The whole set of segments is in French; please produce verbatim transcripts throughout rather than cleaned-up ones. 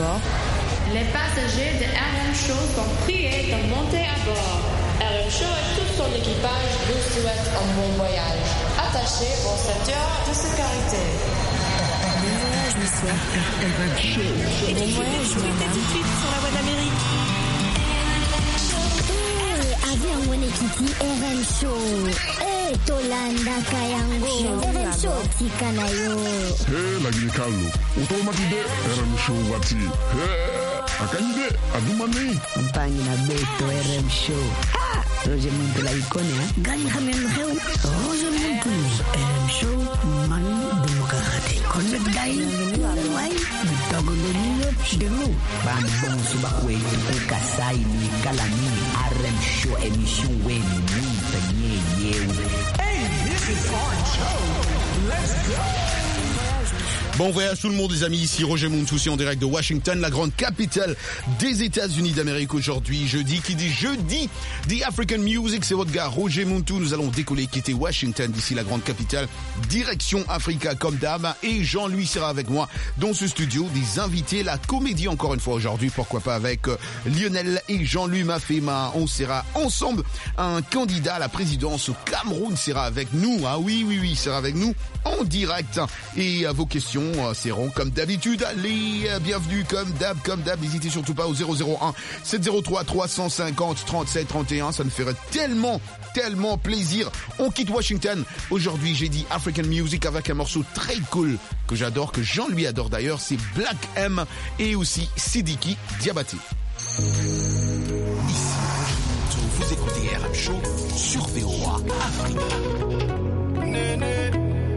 bord. Les passagers de R M Show sont priés de monter à bord. R M Show et tout son équipage vous souhaitent un bon voyage. Attachez vos ceintures de sécurité. Bon voyage, monsieur. R M Show. Bon voyage, madame. Tout de suite sur la voie d'Amérique. Avion Wenekiti R M Show. Eh, Tolanda Kayango. R M Show Tikanayo. Hey, lagi kalu. Utomatide R M Show wati. Hey. Akanyide adumani Mpangi na beto R M Show. Ah, Roger Muntu la ikone ha. Gani hamen heu. Roger Muntu R M Show man demokrate. Connect dai. Wai bitogo lolio chidelo. Ban bon suba kwetu ukasai ni kalami R M Show emission weni mwita nye yewe. Hey, this is our show. Let's go. Bon voyage tout le monde les amis, ici Roger Montoussy en direct de Washington, la grande capitale des États-Unis d'Amérique aujourd'hui, jeudi, qui dit jeudi, The African Music, c'est votre gars Roger Montou, nous allons décoller, quitter Washington, d'ici la grande capitale, direction Africa comme d'hab, et Jean-Louis sera avec moi dans ce studio, des invités, la comédie encore une fois aujourd'hui, pourquoi pas avec euh, Lionel et Jean-Louis Mafema, on sera ensemble, un candidat à la présidence au Cameroun sera avec nous, ah oui, oui, oui, sera avec nous en direct, et à vos questions, seront comme d'habitude les bienvenus comme d'hab, comme d'hab, n'hésitez surtout pas au zéro zéro un sept zéro trois trois cent cinquante trente-sept trente et un, ça me ferait tellement, tellement plaisir. On quitte Washington, aujourd'hui j'ai dit African Music avec un morceau très cool que j'adore, que Jean-Louis adore d'ailleurs, c'est Black M et aussi Sidiki Diabaté. Ici, vous écoutez R M Show sur V O A Africa. Néné.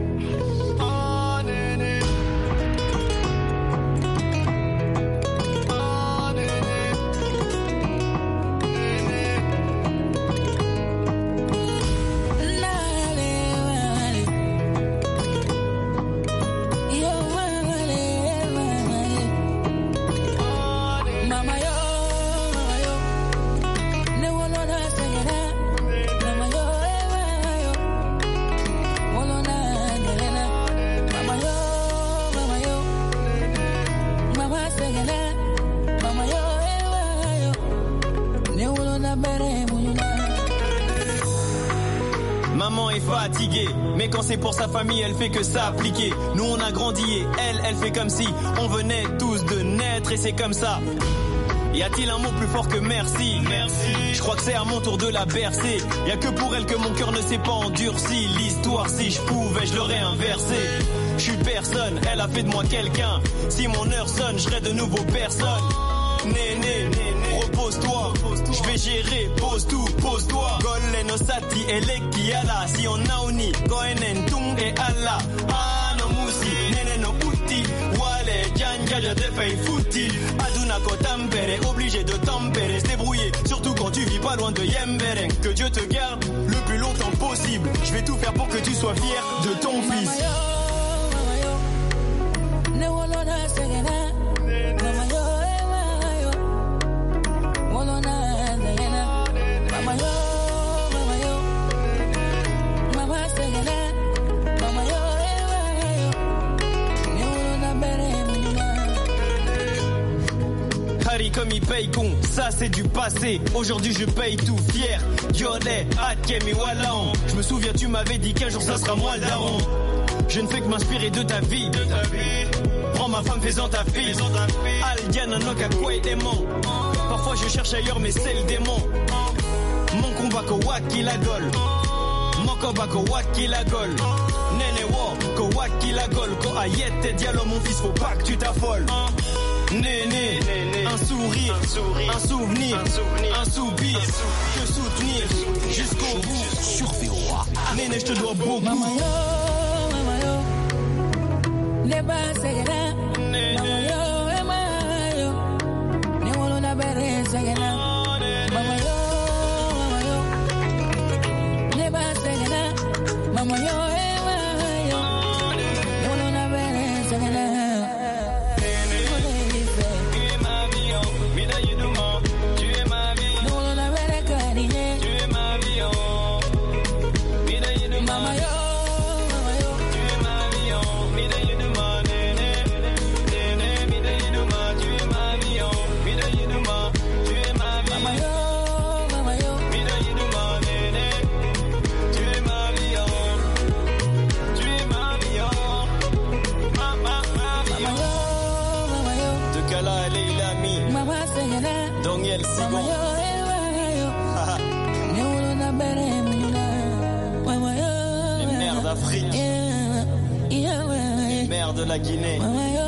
Maman est fatiguée, mais quand c'est pour sa famille, elle fait que s'appliquer. Nous on a grandi et elle, elle fait comme si on venait tous de naître et c'est comme ça. Y a-t-il un mot plus fort que merci? Merci. Je crois que c'est à mon tour de la bercer. Y a que pour elle que mon cœur ne s'est pas endurci. L'histoire, si je pouvais, je l'aurais inversé. Je suis personne, elle a fait de moi quelqu'un. Si mon heure sonne, je serai de nouveau personne. Néné, repose-toi, je vais gérer, pose tout, pose-toi. Golen osati eleki ala, si on a uni, goenen tung et ala. Ah no musi, néné no uti, wale janja je te fais fouti. Aduna ko tampere, obligé de tempérer, se débrouiller, surtout quand tu vis pas loin de Yemberen. Que Dieu te garde le plus longtemps possible. Je vais tout faire pour que tu sois fier de ton fils. Comme il paye con, ça c'est du passé. Aujourd'hui je paye tout fier. Yodé, Akemi Walan. Je me souviens tu m'avais dit qu'un jour ça sera moi le daron. Je ne fais que m'inspirer de ta vie, de ta vie. Prends ma femme, fais-en ta fille. Aldiana Noka Kway démon. Parfois je cherche ailleurs mais c'est le démon. Mon combat ko waki la gol. Mon combat ko waki la gol. Nene wo ko waki la gol. Ko ayete dialo mon fils faut pas que tu t'affoles. Néné, un sourire, un, sourire, un souvenir, un, souvenir, un soupir, te soutenir jusqu'au bout. Sur V O A. Néné, je te dois beaucoup. Mama yo, mama yo, ne basegena. Mama yo, mama yo, ne wolo na bere segena. Mama yo, mama yo, ne basegena. Mama yo, mama yo, ne wolo na bere segena. Mama yo, mama yo, tu es ma vie, oh, mida you do my nene. Kala, Leila Mi, Daniel Sigon. Les mères d'Afrique, les mères de la Guinée.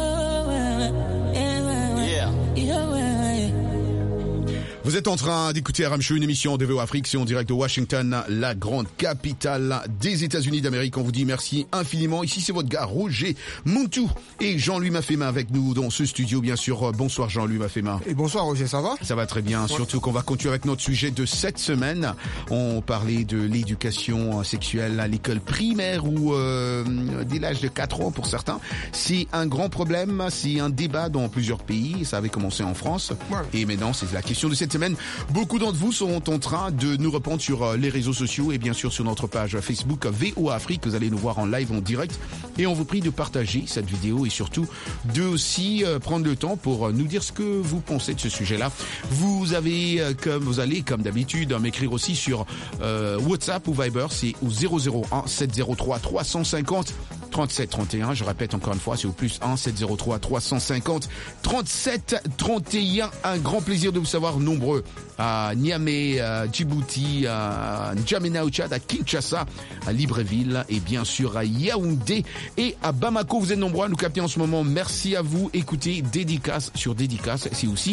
Vous êtes en train d'écouter R M Show, une émission de V O Afrique, c'est en direct de Washington, la grande capitale des États-Unis d'Amérique. On vous dit merci infiniment. Ici, c'est votre gars Roger Muntu et Jean-Louis Mafema avec nous dans ce studio, bien sûr. Bonsoir Jean-Louis Mafema. Et bonsoir Roger, ça va? Ça va très bien, ouais. Surtout qu'on va continuer avec notre sujet de cette semaine. On parlait de l'éducation sexuelle à l'école primaire ou euh, dès l'âge de quatre ans pour certains. C'est un grand problème, c'est un débat dans plusieurs pays. Ça avait commencé en France. Ouais. Et maintenant, c'est la question de cette semaine. Beaucoup d'entre vous sont en train de nous répondre sur les réseaux sociaux et bien sûr sur notre page Facebook V O Afrique. Vous allez nous voir en live, en direct. Et on vous prie de partager cette vidéo et surtout de aussi prendre le temps pour nous dire ce que vous pensez de ce sujet-là. Vous avez, comme vous allez, comme d'habitude, m'écrire aussi sur euh, WhatsApp ou Viber. C'est au zéro zéro un sept zéro trois trois cent cinquante trente-sept trente et un. Je répète encore une fois, c'est au plus un sept zéro trois trois cent cinquante trente-sept trente et un. Un grand plaisir de vous savoir nombreux à Niamey, à Djibouti, à N'Djamena au Tchad, à Kinshasa, à Libreville et bien sûr à Yaoundé et à Bamako. Vous êtes nombreux à nous capter en ce moment. Merci à vous. Écoutez, dédicace sur dédicace, c'est aussi...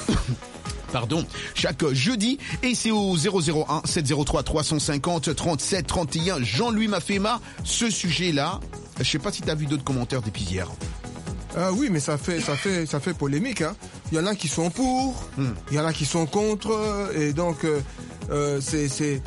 Pardon, chaque jeudi, et c'est au zéro zéro un sept zéro trois trois cent cinquante trente-sept trente et un. Jean-Louis Mafema, ce sujet-là, je sais pas si tu as vu d'autres commentaires depuis hier. Euh, oui, mais ça fait, ça fait, ça fait polémique. Hein. Il y en a qui sont pour, hmm. il y en a qui sont contre, et donc euh, euh, c'est, c'est,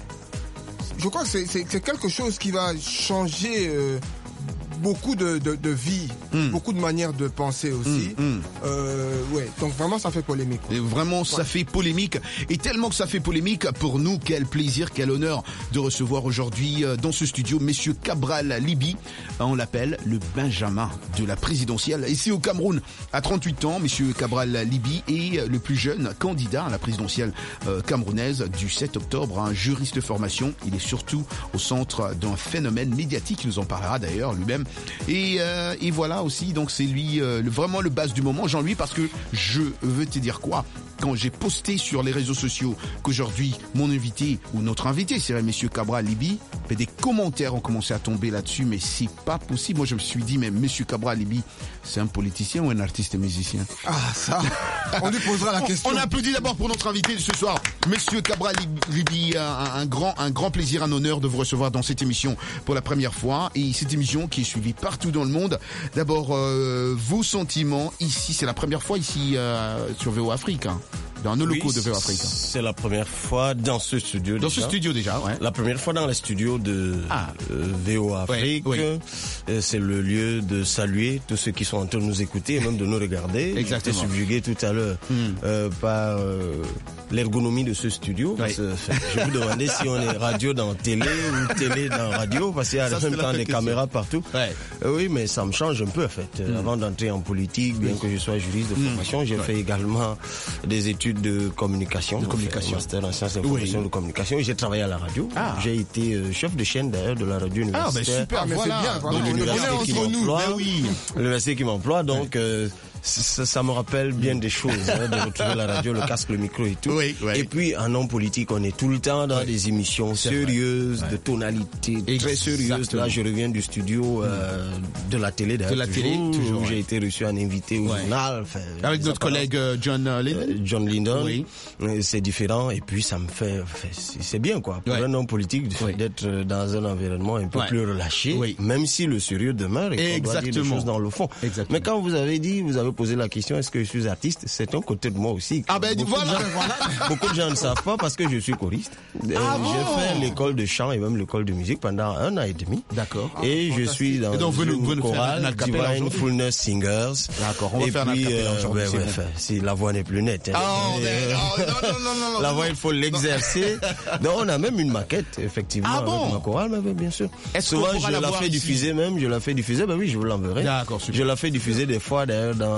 je crois que c'est, c'est, c'est quelque chose qui va changer. Euh, beaucoup de, de, de vie, mm. beaucoup de manières de penser aussi. Mm, mm. Euh, ouais, donc vraiment ça fait polémique. Et vraiment ouais. Ça fait polémique. Et tellement que ça fait polémique, pour nous, quel plaisir, quel honneur de recevoir aujourd'hui dans ce studio Monsieur Cabral Libi. On l'appelle le Benjamin de la présidentielle. Ici au Cameroun, à trente-huit ans, Monsieur Cabral Libi est le plus jeune candidat à la présidentielle euh, camerounaise du sept octobre. Un juriste de formation. Il est surtout au centre d'un phénomène médiatique. Il nous en parlera d'ailleurs lui-même. Et, euh, et voilà aussi, donc c'est lui euh, le, vraiment le base du moment, Jean-Louis, parce que je veux te dire quoi? Quand j'ai posté sur les réseaux sociaux qu'aujourd'hui mon invité ou notre invité serait Monsieur Cabral Libi, des commentaires ont commencé à tomber là-dessus, mais c'est pas possible. Moi je me suis dit, mais Monsieur Cabral Libi, c'est un politicien ou un artiste musicien? Ah ça, on lui posera la question. On, on applaudit d'abord pour notre invité de ce soir, Monsieur Cabral Libi. Un, un grand, un grand plaisir, un honneur de vous recevoir dans cette émission pour la première fois, et cette émission qui est suivie partout dans le monde. D'abord, euh, vos sentiments ici, c'est la première fois ici euh, sur V O Afrique. Hein. Dans nos locaux oui, de V O Afrique. C'est la première fois dans ce studio Dans déjà. ce studio déjà, ouais. La première fois dans les studios de ah. euh, V O Afrique. Oui, oui. Euh, c'est le lieu de saluer tous ceux qui sont en train de nous écouter et même de nous regarder. Exactement. J'étais subjugué tout à l'heure mm. euh, par euh, l'ergonomie de ce studio. Oui. Euh, je vous demandais si on est radio dans télé ou télé dans radio, parce qu'il y a en même temps des caméras partout. Ouais. Euh, oui, mais ça me change un peu en fait. Mm. Avant d'entrer en politique, bien que je sois juriste de formation, mm. j'ai ouais. fait également des études de communication, de communication, master en sciences d'information oui. de communication. J'ai travaillé à la radio. Ah. J'ai été euh, chef de chaîne d'ailleurs de la radio universitaire. Ah, ben super, mais voilà. C'est bien. Voilà. L'université qui m'emploie. Oui. L'université qui m'emploie, donc. Euh, Ça, ça me rappelle bien des choses, hein, de retrouver la radio, le casque, le micro et tout. Oui, oui. Et puis, en homme politique, on est tout le temps dans oui. des émissions c'est sérieuses, ouais. de tonalité Exactement. très sérieuses. Là, je reviens du studio euh, de la télé, d'ailleurs. De la télé, toujours, toujours où ouais. j'ai été reçu en invité au ouais. journal. Enfin, avec notre collègue euh, John euh, Linden. Euh, John Linden. Oui. C'est différent. Et puis, ça me fait, enfin, c'est bien, quoi. Pour ouais. un homme politique, oui. d'être dans un environnement un peu ouais. plus relâché, oui. même si le sérieux demeure et qu'on doit dire des choses dans le fond. Exactement. Mais quand vous avez dit, vous avez posé la question, est-ce que je suis artiste? C'est un côté de moi aussi. Ah ben beaucoup voilà, de gens, voilà. Beaucoup de gens ne savent pas parce que je suis choriste. Ah euh, bon j'ai fait l'école de chant et même l'école de musique pendant un an et demi. D'accord. Et ah, je suis dans donc, une vous, vous chorale, Divine Fullness Singers. D'accord, on va et faire puis, un euh, ouais, ouais, enfin, si la voix n'est plus nette. Hein. Oh, mais, oh, non, non, non, non, la voix, il faut l'exercer. Donc on a même une maquette, effectivement, ah, bon? avec ma chorale, mais bien sûr. Souvent, je la fais diffuser même, je la fais diffuser, ben oui, je vous l'enverrai. D'accord, super. Je la fais diffuser des fois, d'ailleurs, dans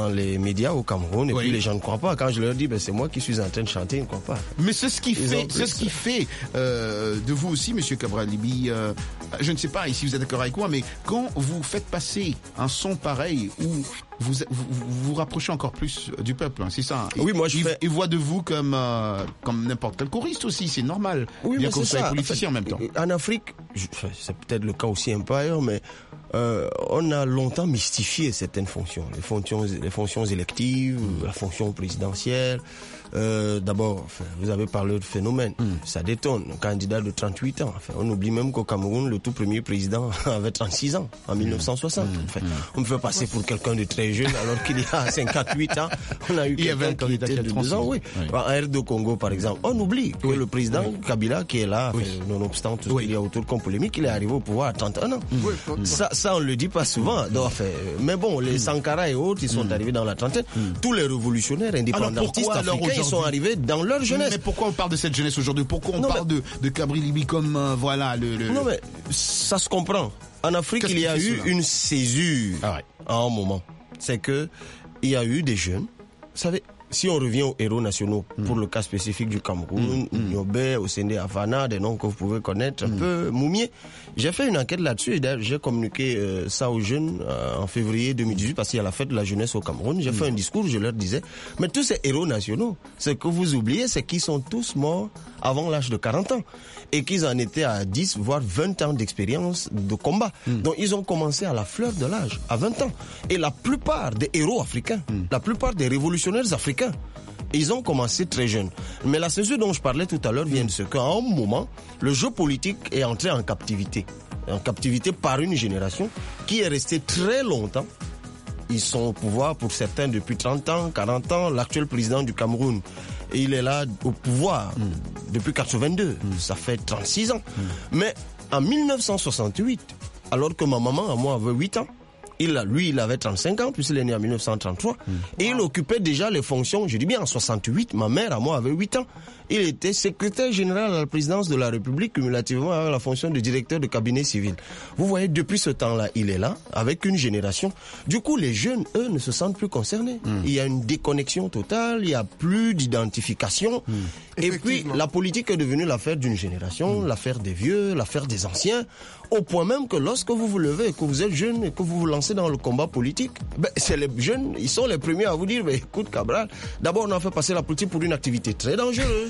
dans les médias au Cameroun et oui. puis les gens ne croient pas. Quand je leur dis ben, c'est moi qui suis en train de chanter, ils ne croient pas. Mais c'est ce qui ils fait, c'est ce qui fait euh, de vous aussi, Monsieur Cabral Libby. Euh, je ne sais pas si vous êtes d'accord avec moi, mais quand vous faites passer un son pareil où vous vous, vous, vous rapprochez encore plus du peuple, hein, c'est ça. Oui, moi je ils, fais... ils voient de vous comme euh, comme n'importe quel choriste aussi, c'est normal. Oui, bien mais que vous c'est soyez ça. politicien en, fait, en même temps. En Afrique, je, c'est peut-être le cas aussi un peu ailleurs, mais euh, on a longtemps mystifié certaines fonctions, les fonctions, les fonctions électives, mmh. la fonction présidentielle. Euh, d'abord, enfin, vous avez parlé de phénomène, mmh. ça détonne. Un candidat de trente-huit ans. Enfin, on oublie même qu'au Cameroun, le tout premier président avait trente-six ans en mille neuf cent soixante. Mmh. Enfin, mmh. on me fait passer pour quelqu'un de très jeune alors qu'il y a cinquante-huit ans. On a eu quelqu'un qui était de deux ans. Oui. Oui. En R deux Congo, par exemple, on oublie que oui. le président oui. Kabila qui est là, oui. enfin, nonobstant tout ce oui. qu'il y a autour comme polémique, il est arrivé au pouvoir à trente et un ans. Mmh. Ça, ça, on le dit pas souvent. Donc, enfin, mais bon, les mmh. Sankara et autres, ils sont mmh. arrivés dans la trentaine. Mmh. Tous les révolutionnaires indépendantistes africains, ils sont arrivés dans leur jeunesse. Mais pourquoi on parle de cette jeunesse aujourd'hui? Pourquoi on non, parle mais... de, de Cabral Libby comme euh, voilà le, le... Non mais ça se comprend. En Afrique, Qu'est-ce il y a eu cela? Une césure ah ouais. à un moment. C'est que il y a eu des jeunes. Vous savez, si on revient aux héros nationaux, mm. pour le cas spécifique du Cameroun, mm. Nyobé, Osende Afana, des noms que vous pouvez connaître, mm. un peu Moumié. J'ai fait une enquête là-dessus et d'ailleurs j'ai communiqué euh, ça aux jeunes euh, en février deux mille dix-huit parce qu'il y a la fête de la jeunesse au Cameroun. J'ai mm. fait un discours, je leur disais, mais tous ces héros nationaux, ce que vous oubliez, c'est qu'ils sont tous morts avant l'âge de quarante ans et qu'ils en étaient à dix voire vingt ans d'expérience de combat. Mm. Donc ils ont commencé à la fleur de l'âge, à vingt ans. Et la plupart des héros africains, mm. la plupart des révolutionnaires africains, ils ont commencé très jeunes. Mais la césure dont je parlais tout à l'heure vient de ce qu'à un moment, le jeu politique est entré en captivité. En captivité par une génération qui est restée très longtemps. Ils sont au pouvoir pour certains depuis trente ans, quarante ans. L'actuel président du Cameroun, il est là au pouvoir mmh. depuis quatre-vingt-deux. Mmh. Ça fait trente-six ans. Mmh. Mais en mille neuf cent soixante-huit, alors que ma maman, à moi, avait huit ans, Il, lui, il avait trente-cinq ans, puisqu'il est né en mille neuf cent trente-trois. Mmh. Et il occupait déjà les fonctions, je dis bien en soixante-huit, ma mère, à moi, avait huit ans. Il était secrétaire général à la présidence de la République, cumulativement avec la fonction de directeur de cabinet civil. Vous voyez, depuis ce temps-là, il est là, avec une génération. Du coup, les jeunes, eux, ne se sentent plus concernés. Mmh. Il y a une déconnexion totale, il n'y a plus d'identification. Mmh. Et puis, la politique est devenue l'affaire d'une génération, mmh. l'affaire des vieux, l'affaire des anciens, au point même que lorsque vous vous levez, que vous êtes jeune et que vous vous lancez dans le combat politique, ben, c'est les jeunes, ils sont les premiers à vous dire, ben, écoute Cabral, d'abord on a fait passer la politique pour une activité très dangereuse.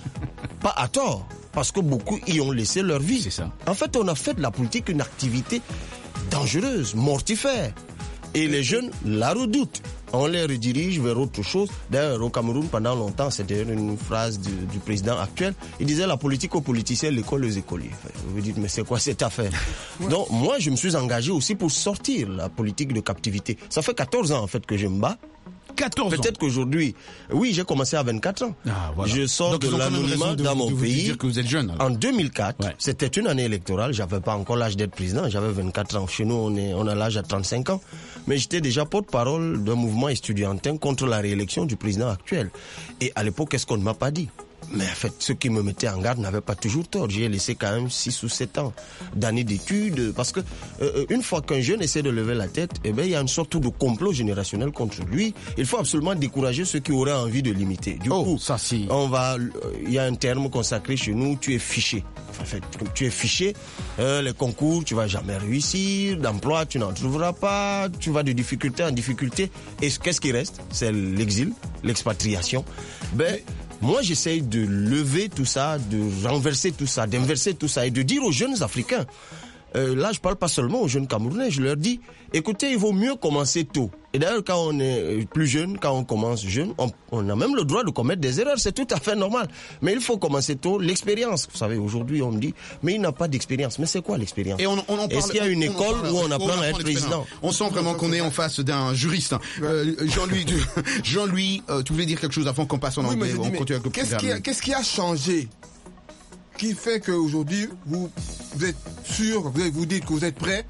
Pas à tort, parce que beaucoup y ont laissé leur vie. C'est ça. En fait, on a fait de la politique une activité dangereuse, mortifère. Et les jeunes la redoutent. On les redirige vers autre chose. D'ailleurs, au Cameroun, pendant longtemps, c'était une phrase du, du président actuel. Il disait la politique aux politiciens, l'école aux écoliers. Enfin, vous vous dites, mais c'est quoi cette affaire? Ouais. Donc, moi, je me suis engagé aussi pour sortir la politique de captivité. Ça fait quatorze ans, en fait, que je me bats. quatorze ans. Peut-être qu'aujourd'hui, oui, j'ai commencé à vingt-quatre ans. Ah, voilà. Je sors Donc, de l'anonymat dans mon pays. Dire que vous êtes jeune. En deux mille quatre, ouais. C'était une année électorale. J'avais pas encore l'âge d'être président. J'avais vingt-quatre ans. Chez nous, on est, on a l'âge à trente-cinq ans. Mais j'étais déjà porte-parole d'un mouvement estudiantin contre la réélection du président actuel. Et à l'époque, qu'est-ce qu'on ne m'a pas dit? Mais en fait, ceux qui me mettaient en garde n'avaient pas toujours tort. J'ai laissé quand même six ou sept ans d'années d'études. Parce que euh, une fois qu'un jeune essaie de lever la tête, eh ben, il y a une sorte de complot générationnel contre lui. Il faut absolument décourager ceux qui auraient envie de l'imiter. Du oh, coup, ça, si. on va, il y a un terme consacré chez nous, tu es fiché. En fait, tu es fiché, euh, les concours, tu vas jamais réussir, d'emploi, tu n'en trouveras pas, tu vas de difficulté en difficulté. Et qu'est-ce qui reste? C'est l'exil, l'expatriation. Ben, moi, j'essaye de lever tout ça, de renverser tout ça, d'inverser tout ça et de dire aux jeunes Africains, euh, là, je parle pas seulement aux jeunes Camerounais, je leur dis, écoutez, il vaut mieux commencer tôt. Et d'ailleurs, quand on est plus jeune, quand on commence jeune, on, on a même le droit de commettre des erreurs, c'est tout à fait normal. Mais il faut commencer tôt. L'expérience, vous savez, aujourd'hui, on me dit, mais il n'a pas d'expérience. Mais c'est quoi l'expérience? Et on, on en parle, Est-ce qu'il y a une on école parle, où on apprend on à être président? On sent vraiment qu'on est en face d'un juriste. Euh, Jean-Louis, tu, Jean-Louis, euh, tu voulais dire quelque chose avant qu'on passe en oui, anglais? On continue avec le qu'est-ce qui, a, qu'est-ce qui a changé qui fait qu'aujourd'hui, vous, vous êtes sûr, vous, vous dites que vous êtes prêt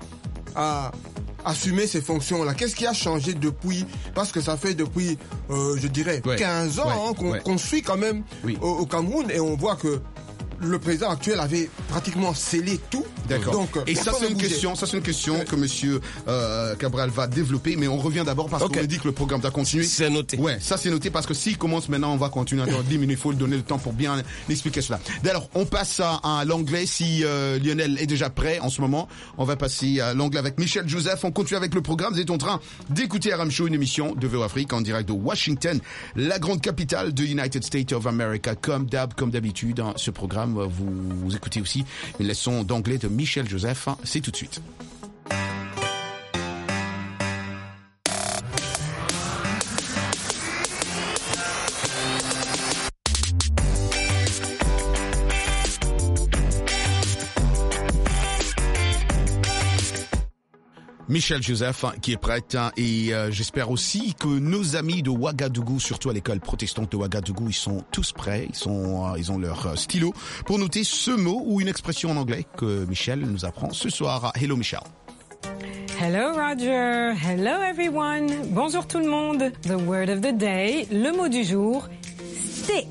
à assumer ces fonctions-là? Qu'est-ce qui a changé depuis? Parce que ça fait depuis, euh, je dirais, ouais, quinze ans ouais, hein, qu'on, ouais. qu'on suit quand même oui. au, au Cameroun et on voit que le président actuel avait pratiquement scellé tout. D'accord. Donc, et ça c'est une bouger. question, ça c'est une question ouais. que Monsieur euh, Cabral va développer, mais on revient d'abord parce okay. qu'on a dit que le programme doit continuer. C'est noté. Ouais, ça c'est noté parce que s'il commence maintenant, on va continuer à dix minutes. Il faut lui donner le temps pour bien expliquer cela. Alors, on passe à, à l'anglais. Si euh, Lionel est déjà prêt en ce moment, on va passer à l'anglais avec Michel Joseph. On continue avec le programme. Vous êtes en train d'écouter R M Show, une émission de V O Afrique en direct de Washington, la grande capitale de United States of America. Comme d'hab, comme d'habitude, hein, ce programme, vous, vous écoutez aussi une leçon d'anglais de Michel Joseph. C'est tout de suite. Michel Joseph qui est prête et euh, j'espère aussi que nos amis de Ouagadougou, surtout à l'école protestante de Ouagadougou, ils sont tous prêts, ils sont, euh, ils ont leur euh, stylo pour noter ce mot ou une expression en anglais que Michel nous apprend ce soir. Hello Michel. Hello Roger, hello everyone. Bonjour tout le monde. The word of the day, le mot du jour, stick.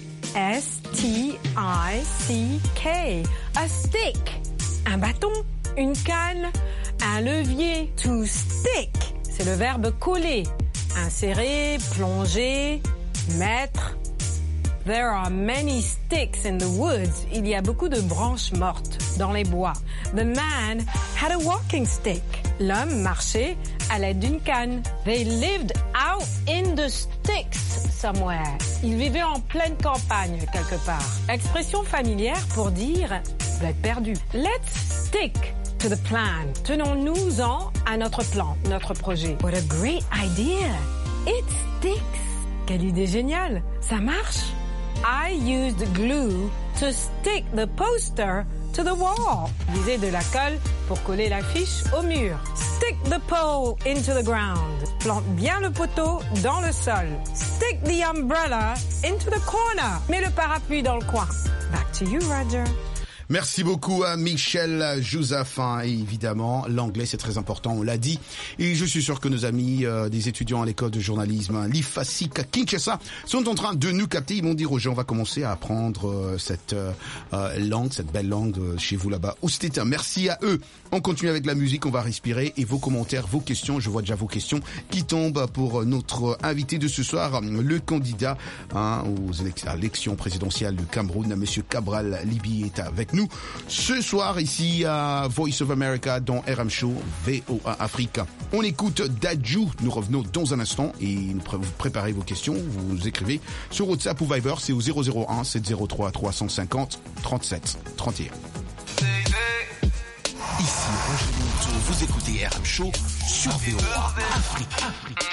S T I C K. A stick. Un bâton, une canne. Un levier, to stick, c'est le verbe coller, insérer, plonger, mettre. There are many sticks in the woods. Il y a beaucoup de branches mortes dans les bois. The man had a walking stick. L'homme marchait à l'aide d'une canne. They lived out in the sticks somewhere. Ils vivaient en pleine campagne quelque part. Expression familière pour dire vous êtes perdu. Let's stick to the plan. Tenons-nous-en à notre plan, notre projet. What a great idea. It sticks. Quelle idée géniale. Ça marche. I used glue to stick the poster to the wall. Utilisez de la colle pour coller l'affiche au mur. Stick the pole into the ground. Plante bien le poteau dans le sol. Stick the umbrella into the corner. Mets le parapluie dans le coin. Back to you, Roger. Merci beaucoup à Michel Joseph. Et évidemment, l'anglais, c'est très important, on l'a dit. Et je suis sûr que nos amis euh, des étudiants à l'école de journalisme, l'I F A S I C à Kinshasa, sont en train de nous capter. Ils m'ont dit, Roger, on va commencer à apprendre euh, cette euh, langue, cette belle langue euh, chez vous là-bas. Au Stétin, merci à eux. On continue avec la musique, on va respirer. Et vos commentaires, vos questions, je vois déjà vos questions qui tombent pour notre invité de ce soir, le candidat hein, aux élections présidentielles du Cameroun, Monsieur Cabral Libi est avec nous. Nous, ce soir ici à Voice of America dans R M Show V O A Afrique. On écoute Dadju, nous revenons dans un instant et vous préparez vos questions, vous écrivez sur WhatsApp ou Viber, c'est au zéro zéro un sept zéro trois trois cent cinquante trente-sept trente et un. Ici Roger Monteau, vous écoutez R M Show sur V O A Afrique. Afrique.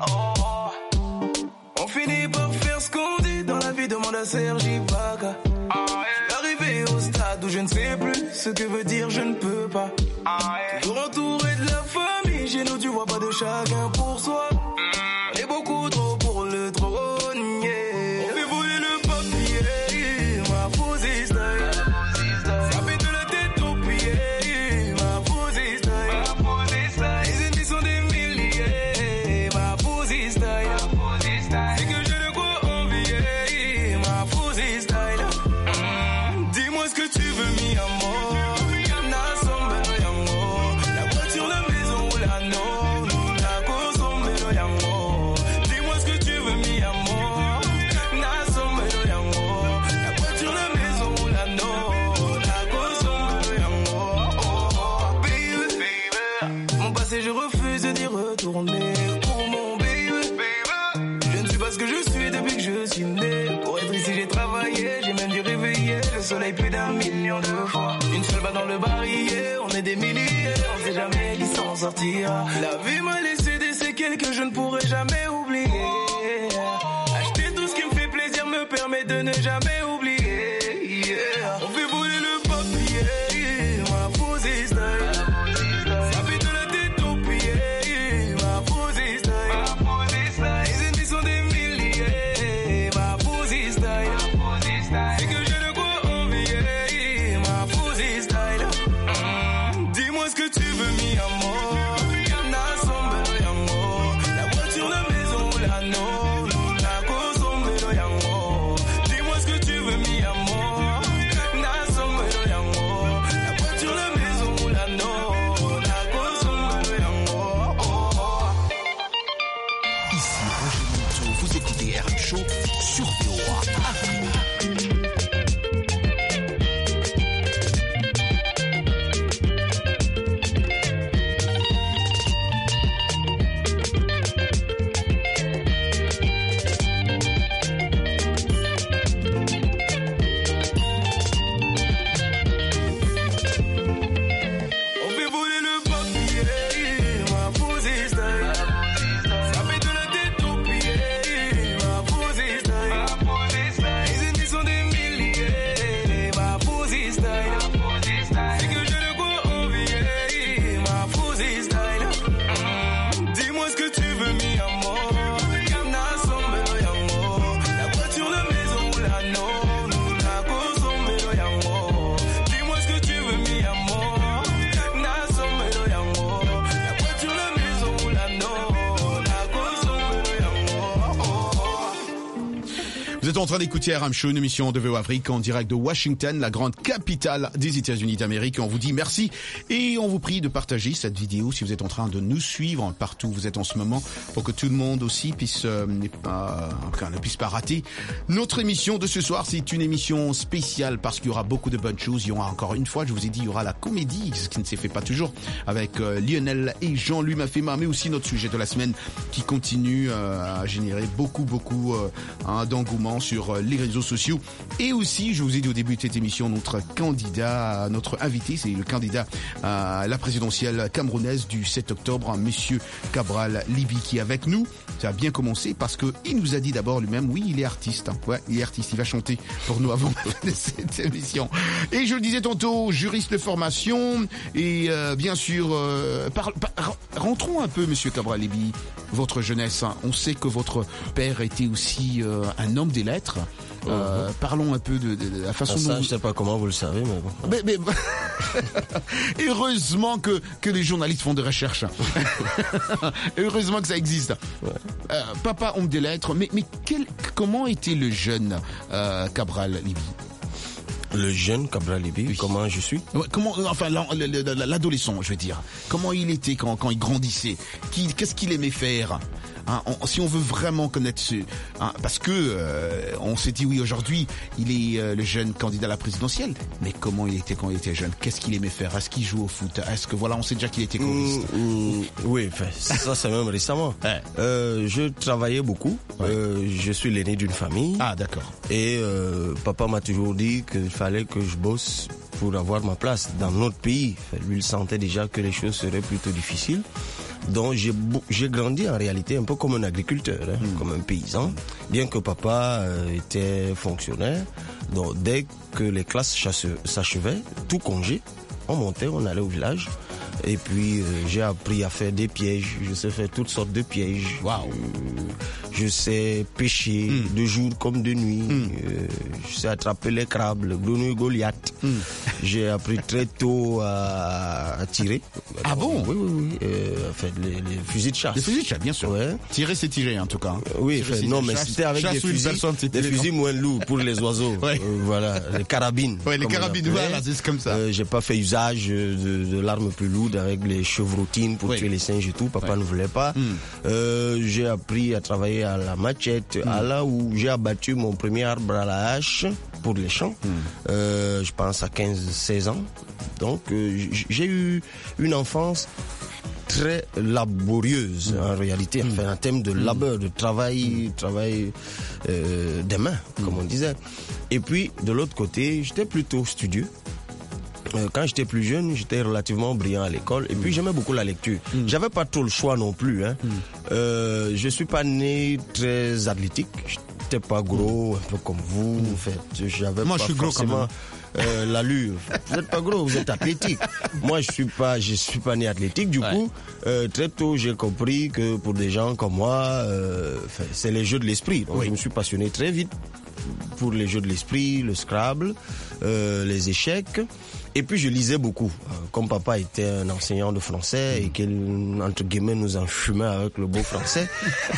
On finit par faire ce qu'on dit dans la vie, demande à Sergi Baga. Arrivé au stade où je ne sais plus ce que veut dire je ne peux pas. Toujours entouré de la famille, chez nous tu vois pas de chacun pour soi. On est beaucoup trop pour le trône, yeah. On fait voler le papier, ma fausse style. Ça fait de la tête au pied, ma fausse style. Les ennemis sont des milliers, ma fausse style. C'est que je ne crois envier, ma fausse style. Dis-moi ce que tu veux, mi amor. La voiture, la maison ou la non. La consomme, yango. Dis-moi ce que tu veux, mi amor. La voiture, la maison ou la non. La consomme, yango. Oh, baby, baby. Mon passé, je refuse d'y retourner. Pour mon baby, je ne suis pas ce que je suis depuis que je suis né. Pour être ici, j'ai travaillé, j'ai même dû réveiller le soleil plus d'un million de fois. Une seule balle dans le barillet, on est des milliers, on sait jamais qui s'en sortira. La vie m'a laissé des séquelles que je ne pourrai jamais oublier. Acheter tout ce qui me fait plaisir me permet de ne jamais oublier. Yeah. On fait voler le papier, ma fausse style. Ça fait de la tête aux pieds, ma fausse style. Les ennemis sont des milliers, ma fausse style. C'est que je ne crois envier, ma fausse style. Mmh. Dis-moi ce que tu veux, mi amor. La voiture, la maison, la non. La consomme, yango. Dis-moi ce que tu veux, sur V O A Afrique. Vous êtes en train d'écouter R M Show, une émission de V O A Afrique en direct de Washington, la grande capitale des États-Unis d'Amérique. On vous dit merci et on vous prie de partager cette vidéo si vous êtes en train de nous suivre partout où vous êtes en ce moment pour que tout le monde aussi puisse euh, n'est pas, enfin, ne puisse pas rater notre émission de ce soir. C'est une émission spéciale parce qu'il y aura beaucoup de bonnes choses. Il y aura encore une fois, je vous ai dit, il y aura la comédie, ce qui ne s'est fait pas toujours, avec euh, Lionel et Jean-Louis Mafema, mais aussi notre sujet de la semaine qui continue euh, à générer beaucoup, beaucoup euh, hein, d'engouement sur les réseaux sociaux. Et aussi, je vous ai dit au début de cette émission, notre candidat, notre invité, c'est le candidat à la présidentielle camerounaise du sept octobre, Monsieur Cabral Libby, qui est avec nous. Ça a bien commencé parce que il nous a dit d'abord lui-même, oui, il est artiste. Hein. Ouais, il est artiste. Il va chanter pour nous avant de cette émission. Et je le disais tantôt, juriste de formation et euh, bien sûr, euh, par, par, rentrons un peu, Monsieur Cabral Libby, votre jeunesse. Hein. On sait que votre père était aussi euh, un homme des lettres. Euh, uh-huh. Parlons un peu de, de, de la façon ah, ça, dont... je sais pas comment vous le savez, mais bon. Mais, mais... Heureusement que, que les journalistes font des recherches. Heureusement que ça existe. Ouais. Euh, papa, homme des lettres, mais, mais quel, comment était le jeune euh, Cabral Libby? Le jeune Cabral Libby, oui. Comment je suis? Ouais, comment, enfin, l'adolescent, je veux dire. Comment il était quand, quand il grandissait? Qui, qu'est-ce qu'il aimait faire? Hein, on, si on veut vraiment connaître ce, hein, parce que euh, on s'est dit oui aujourd'hui il est euh, le jeune candidat à la présidentielle, mais comment il était quand il était jeune? Qu'est-ce qu'il aimait faire? Est-ce qu'il joue au foot? Est-ce que voilà, on sait déjà qu'il était choriste? Mmh, mmh, oui, enfin, ça c'est même récemment. Ouais. Euh, je travaillais beaucoup. Ouais. Euh, je suis l'aîné d'une famille. Ah d'accord. Et euh, papa m'a toujours dit qu'il fallait que je bosse pour avoir ma place dans notre pays. Lui, il sentait déjà que les choses seraient plutôt difficiles. Donc j'ai, j'ai grandi en réalité un peu comme un agriculteur, hein, mmh. comme un paysan, bien que papa euh, était fonctionnaire. Donc dès que les classes s'achevaient, tout congé, on montait, on allait au village. Et puis euh, j'ai appris à faire des pièges, je sais faire toutes sortes de pièges. Wow. Euh, je sais pêcher mm. de jour comme de nuit. Mm. Euh, je sais attraper les crabes, le grenouille Goliath. Mm. J'ai appris très tôt à, à tirer. Ah Alors, bon? Oui, oui, oui. Euh, enfin, les, les fusils de chasse. Les fusils de chasse, bien sûr. Ouais. Tirer, c'est tirer en tout cas. Euh, oui, enfin, non, mais chasse, c'était avec des fusils, personne, des fusils moins lourds pour les oiseaux. Ouais. Euh, voilà, les carabines. Ouais, les carabines, voilà, c'est comme ça. Euh, j'ai pas fait usage de, de l'arme plus lourde avec les chevrotines pour oui. tuer les singes et tout. Papa ouais. ne voulait pas. Mm. Euh, j'ai appris à travailler à la machette, mm. à là où j'ai abattu mon premier arbre à la hache pour les champs. Mm. Euh, je pense à quinze seize ans. Donc euh, j'ai eu une enfance très laborieuse mmh. en réalité, enfin mmh. en termes de labeur, de travail, mmh. travail euh, des mains, mmh. comme on disait. Et puis de l'autre côté, j'étais plutôt studieux. Euh, quand j'étais plus jeune, j'étais relativement brillant à l'école et puis j'aimais beaucoup la lecture. Mmh. J'avais pas trop le choix non plus. Hein. Mmh. Euh, je suis pas né très athlétique. J'étais pas gros, un peu comme vous. En fait, j'avais Moi, pas je suis gros forcément. Quand même. Euh, l'allure. Vous n'êtes pas gros, vous êtes athlétique. Moi, je suis pas, je suis pas né athlétique. Du ouais. coup, euh, très tôt, j'ai compris que pour des gens comme moi, euh, c'est les jeux de l'esprit. Donc, oui. je me suis passionné très vite pour les jeux de l'esprit, le Scrabble, euh, les échecs. Et puis je lisais beaucoup. Comme papa était un enseignant de français et qu'il, entre guillemets, nous enfumait avec le beau français.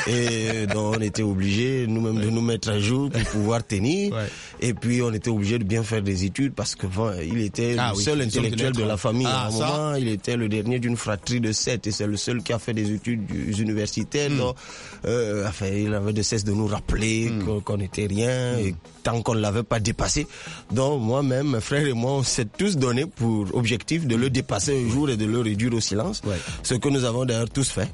Et donc on était obligés nous-mêmes ouais. de nous mettre à jour pour pouvoir tenir. Ouais. Et puis on était obligés de bien faire des études études parce que bon, il était ah, le oui, seul intellectuel de la famille. Ah, à un ça? moment, il était le dernier d'une fratrie de sept et c'est le seul qui a fait des études universitaires. Mm. Donc, euh, enfin, il avait de cesse de nous rappeler mm. qu'on, qu'on n'était rien mm. et tant qu'on ne l'avait pas dépassé. Donc moi-même, mes frères et moi, on s'est tous donné pour objectif de le dépasser un jour et de le réduire au silence. Ouais. Ce que nous avons d'ailleurs tous fait.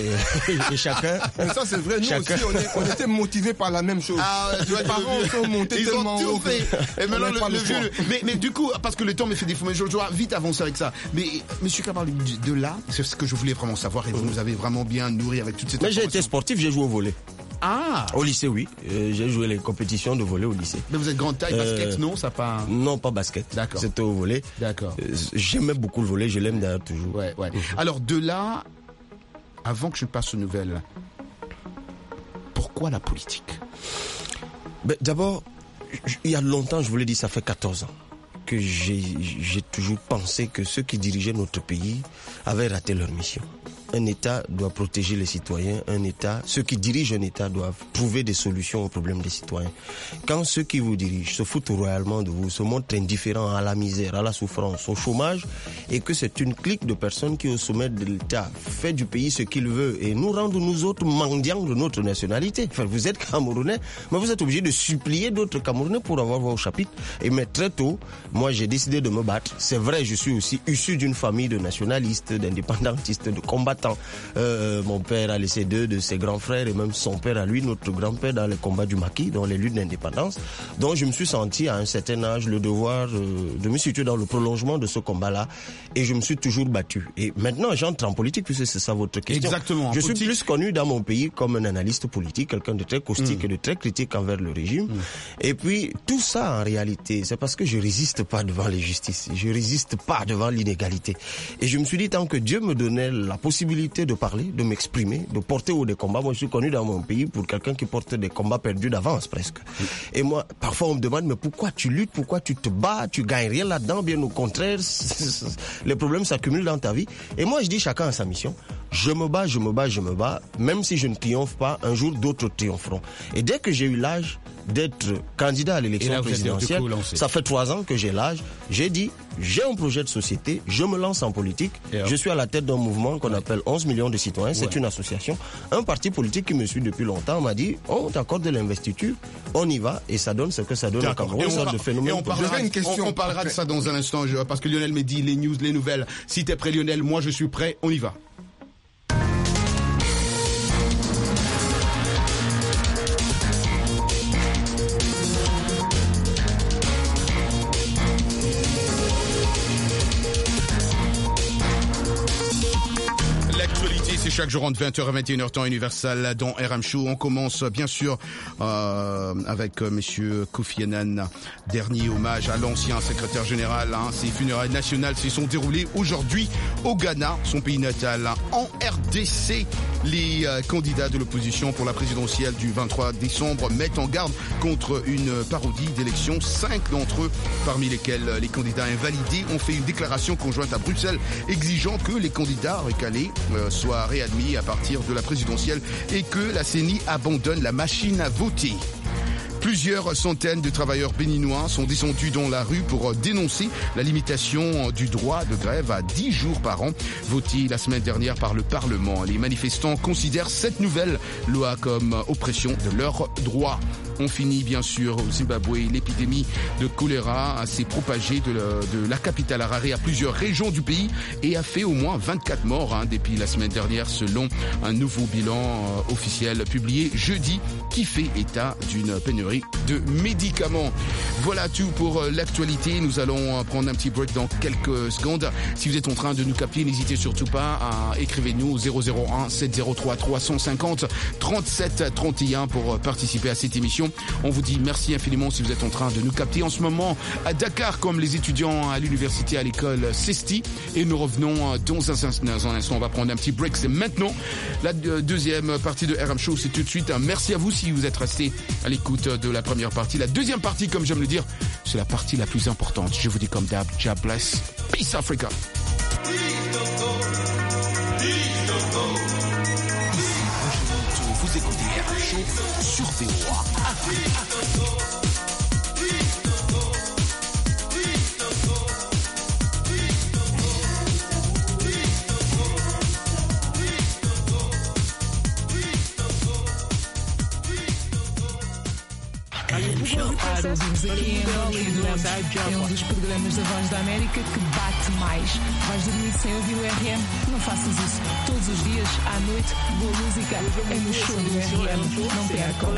Et chacun... Mais ça c'est vrai, nous chacun... aussi on, est, on était motivés par la même chose. Ah, les parents sont montés ils tellement ont tout haut fait. Et maintenant le, le vieux... Mais, mais du coup, parce que le temps me fait défaut, mais je dois vite avancer avec ça. Mais Monsieur Kabal, de là, c'est ce que je voulais vraiment savoir et vous nous avez vraiment bien nourri avec toute cette Mais information. j'ai été sportif, j'ai joué au volley. Ah. Au lycée, oui. Euh, j'ai joué les compétitions de volley au lycée. Mais vous êtes grande taille, basket, euh, non, ça pas. Non, pas basket. D'accord. C'était au volley. D'accord. Euh, j'aimais beaucoup le volley, je l'aime d'ailleurs toujours. Ouais, ouais. Mmh. Alors de là, avant que je passe aux nouvelles, pourquoi la politique? Ben, d'abord, il y a longtemps, je vous l'ai dit, ça fait quatorze ans que j'ai, j'ai toujours pensé que ceux qui dirigeaient notre pays avaient raté leur mission. Un État doit protéger les citoyens, un État, ceux qui dirigent un État doivent trouver des solutions aux problèmes des citoyens. Quand ceux qui vous dirigent se foutent royalement de vous, se montrent indifférents à la misère, à la souffrance, au chômage, et que c'est une clique de personnes qui au sommet de l'État fait du pays ce qu'il veut et nous rendent nous autres mendiants de notre nationalité. Enfin, vous êtes Camerounais, mais vous êtes obligés de supplier d'autres Camerounais pour avoir voix au chapitre. Et mais très tôt, moi j'ai décidé de me battre. C'est vrai, je suis aussi issu d'une famille de nationalistes, d'indépendantistes, de combattants. Euh, mon père a laissé deux de ses grands frères et même son père à lui, notre grand-père, dans les combats du maquis, dans les luttes d'indépendance. Donc je me suis senti à un certain âge le devoir euh, de me situer dans le prolongement de ce combat-là et je me suis toujours battu. Et maintenant j'entre en politique puisque c'est ça votre question. Exactement. Je politique. suis plus connu dans mon pays comme un analyste politique, quelqu'un de très caustique mmh. et de très critique envers le régime. Mmh. Et puis tout ça en réalité, c'est parce que je résiste pas devant les justices, je résiste pas devant l'inégalité. Et je me suis dit tant que Dieu me donnait la possibilité de parler, de m'exprimer, de porter haut des combats. Moi, je suis connu dans mon pays pour quelqu'un qui porte des combats perdus d'avance, presque. Oui. Et moi, parfois, on me demande, mais pourquoi tu luttes, pourquoi tu te bats, tu gagnes rien là-dedans, bien au contraire, les problèmes s'accumulent dans ta vie. Et moi, je dis, chacun a sa mission. Je me bats, je me bats, je me bats. Même si je ne triomphe pas, un jour, d'autres triompheront. Et dès que j'ai eu l'âge d'être candidat à l'élection présidentielle, ça fait trois ans que j'ai l'âge, j'ai dit, j'ai un projet de société, je me lance en politique, je suis à la tête d'un mouvement qu'on ouais. appelle onze millions de citoyens, c'est ouais. une association. Un parti politique qui me suit depuis longtemps m'a dit, on t'accorde de l'investiture, on y va, et ça donne ce que ça donne au Cameroun, une sorte de phénomène. Et on parlera, une question. On, on parlera de ça dans un instant, je, parce que Lionel me dit les news, les nouvelles. Si t'es prêt Lionel, moi je suis prêt, on y va. Chaque jour entre vingt heures et vingt et une heures temps universel dans R M Show. On commence bien sûr euh, avec euh, Monsieur Kofi Annan. Dernier hommage à l'ancien secrétaire général. Hein. Ses funérailles nationales se sont déroulées aujourd'hui au Ghana, son pays natal. En R D C, les euh, candidats de l'opposition pour la présidentielle du vingt-trois décembre mettent en garde contre une parodie d'élection. Cinq d'entre eux, parmi lesquels les candidats invalidés, ont fait une déclaration conjointe à Bruxelles exigeant que les candidats recalés euh, soient réadmis à partir de la présidentielle et que la C E N I abandonne la machine à voter. Plusieurs centaines de travailleurs béninois sont descendus dans la rue pour dénoncer la limitation du droit de grève à dix jours par an, votée la semaine dernière par le Parlement. Les manifestants considèrent cette nouvelle loi comme oppression de leurs droits. On finit bien sûr au Zimbabwe. L'épidémie de choléra s'est propagée de la, de la capitale Harare à plusieurs régions du pays et a fait au moins vingt-quatre morts hein, depuis la semaine dernière selon un nouveau bilan euh, officiel publié jeudi qui fait état d'une pénurie de médicaments. Voilà tout pour euh, l'actualité. Nous allons euh, prendre un petit break dans quelques secondes. Si vous êtes en train de nous capter, n'hésitez surtout pas à écrivez-nous au zéro zéro un sept zéro trois trois cent cinquante trente-sept trente et un pour euh, participer à cette émission. On vous dit merci infiniment si vous êtes en train de nous capter en ce moment à Dakar comme les étudiants à l'université à l'école CESTI et nous revenons dans un instant. On va prendre un petit break, c'est maintenant. La deuxième partie de R M Show, c'est tout de suite. Merci à vous si vous êtes restés à l'écoute de la première partie. La deuxième partie, comme j'aime le dire, c'est la partie la plus importante. Je vous dis comme d'hab, God bless. Peace Africa. Vous écoutez R M Show sur V O A Afrique. Para ouvirmos aqui em Angola e durante é um dos programas da Voz da América que bate mais. Vais dormir sem ouvir o R M? Não faças isso. Todos os dias, à noite, boa música é no show do R M. Não percam.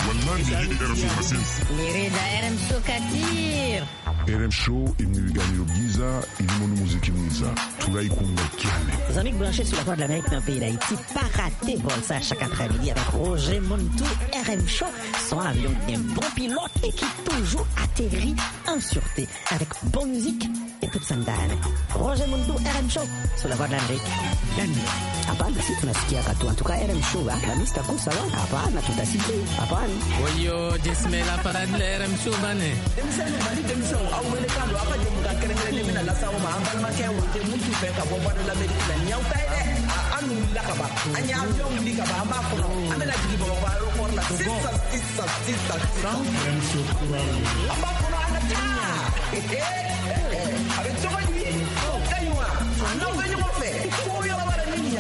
Querida, R M Show Katir. R M Show imnigani giza ilimono muziki mwiza tulaikunga kiane. Les amis branchés sur la voix de l'Amérique dans le pays d'Haïti, pas raté pour ça chaque après-midi avec Roger Montou, R M Show, son avion bien bon pilote et qui toujours atterrit en sûreté avec bonne musique et toute sa dame. Roger Montou, R M Show, sur la voix de l'Amérique. Hapana, si tunasikia katu. En tout cas, R M Show, la mista kusa wa. Hapana, tutasikia. Hapana. Oyo, jismela para de R M Show bane. Demisano bali demisano au wele kando apa je muka kerengere mina la sawo ma ambal ma ke wote mutu fe ka bo bana la medina nyaw tay de anu la ka ba anya avion ndi ka ba ma ko amela jigi bo ba ro ko la sisa sisa sisa R M Show amba ko na ana tinya eh avec so ni kaywa no venyo mo fe ko yo ba la niña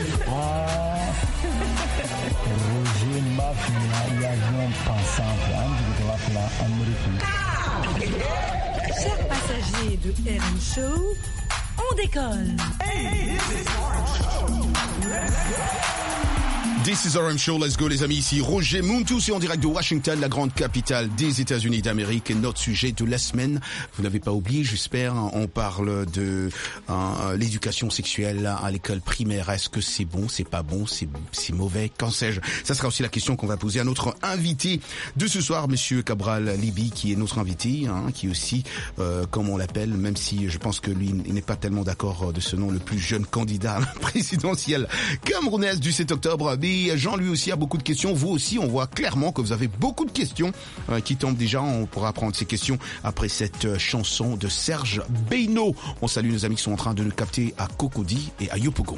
Roger Mafia et avion pensant de la Amérique. Chers passagers de R M Show, on décolle. Hey, this is R M Show. This is R M Show, let's go les amis, ici Roger Montou, c'est en direct de Washington, la grande capitale des États-Unis d'Amérique, et notre sujet de la semaine, vous n'avez pas oublié j'espère, on parle de euh, l'éducation sexuelle à l'école primaire, est-ce que c'est bon, c'est pas bon, c'est, c'est mauvais, qu'en sais-je? Ça sera aussi la question qu'on va poser à notre invité de ce soir, monsieur Cabral Libby, qui est notre invité, hein, qui est aussi, euh, comme on l'appelle, même si je pense que lui il n'est pas tellement d'accord de ce nom, le plus jeune candidat à la présidentielle camerounaise du sept octobre, mais Jean lui aussi a beaucoup de questions, vous aussi on voit clairement que vous avez beaucoup de questions euh, qui tombent déjà, on pourra prendre ces questions après cette euh, chanson de Serge Beino. On salue nos amis qui sont en train de nous capter à Cocody et à Yopougon.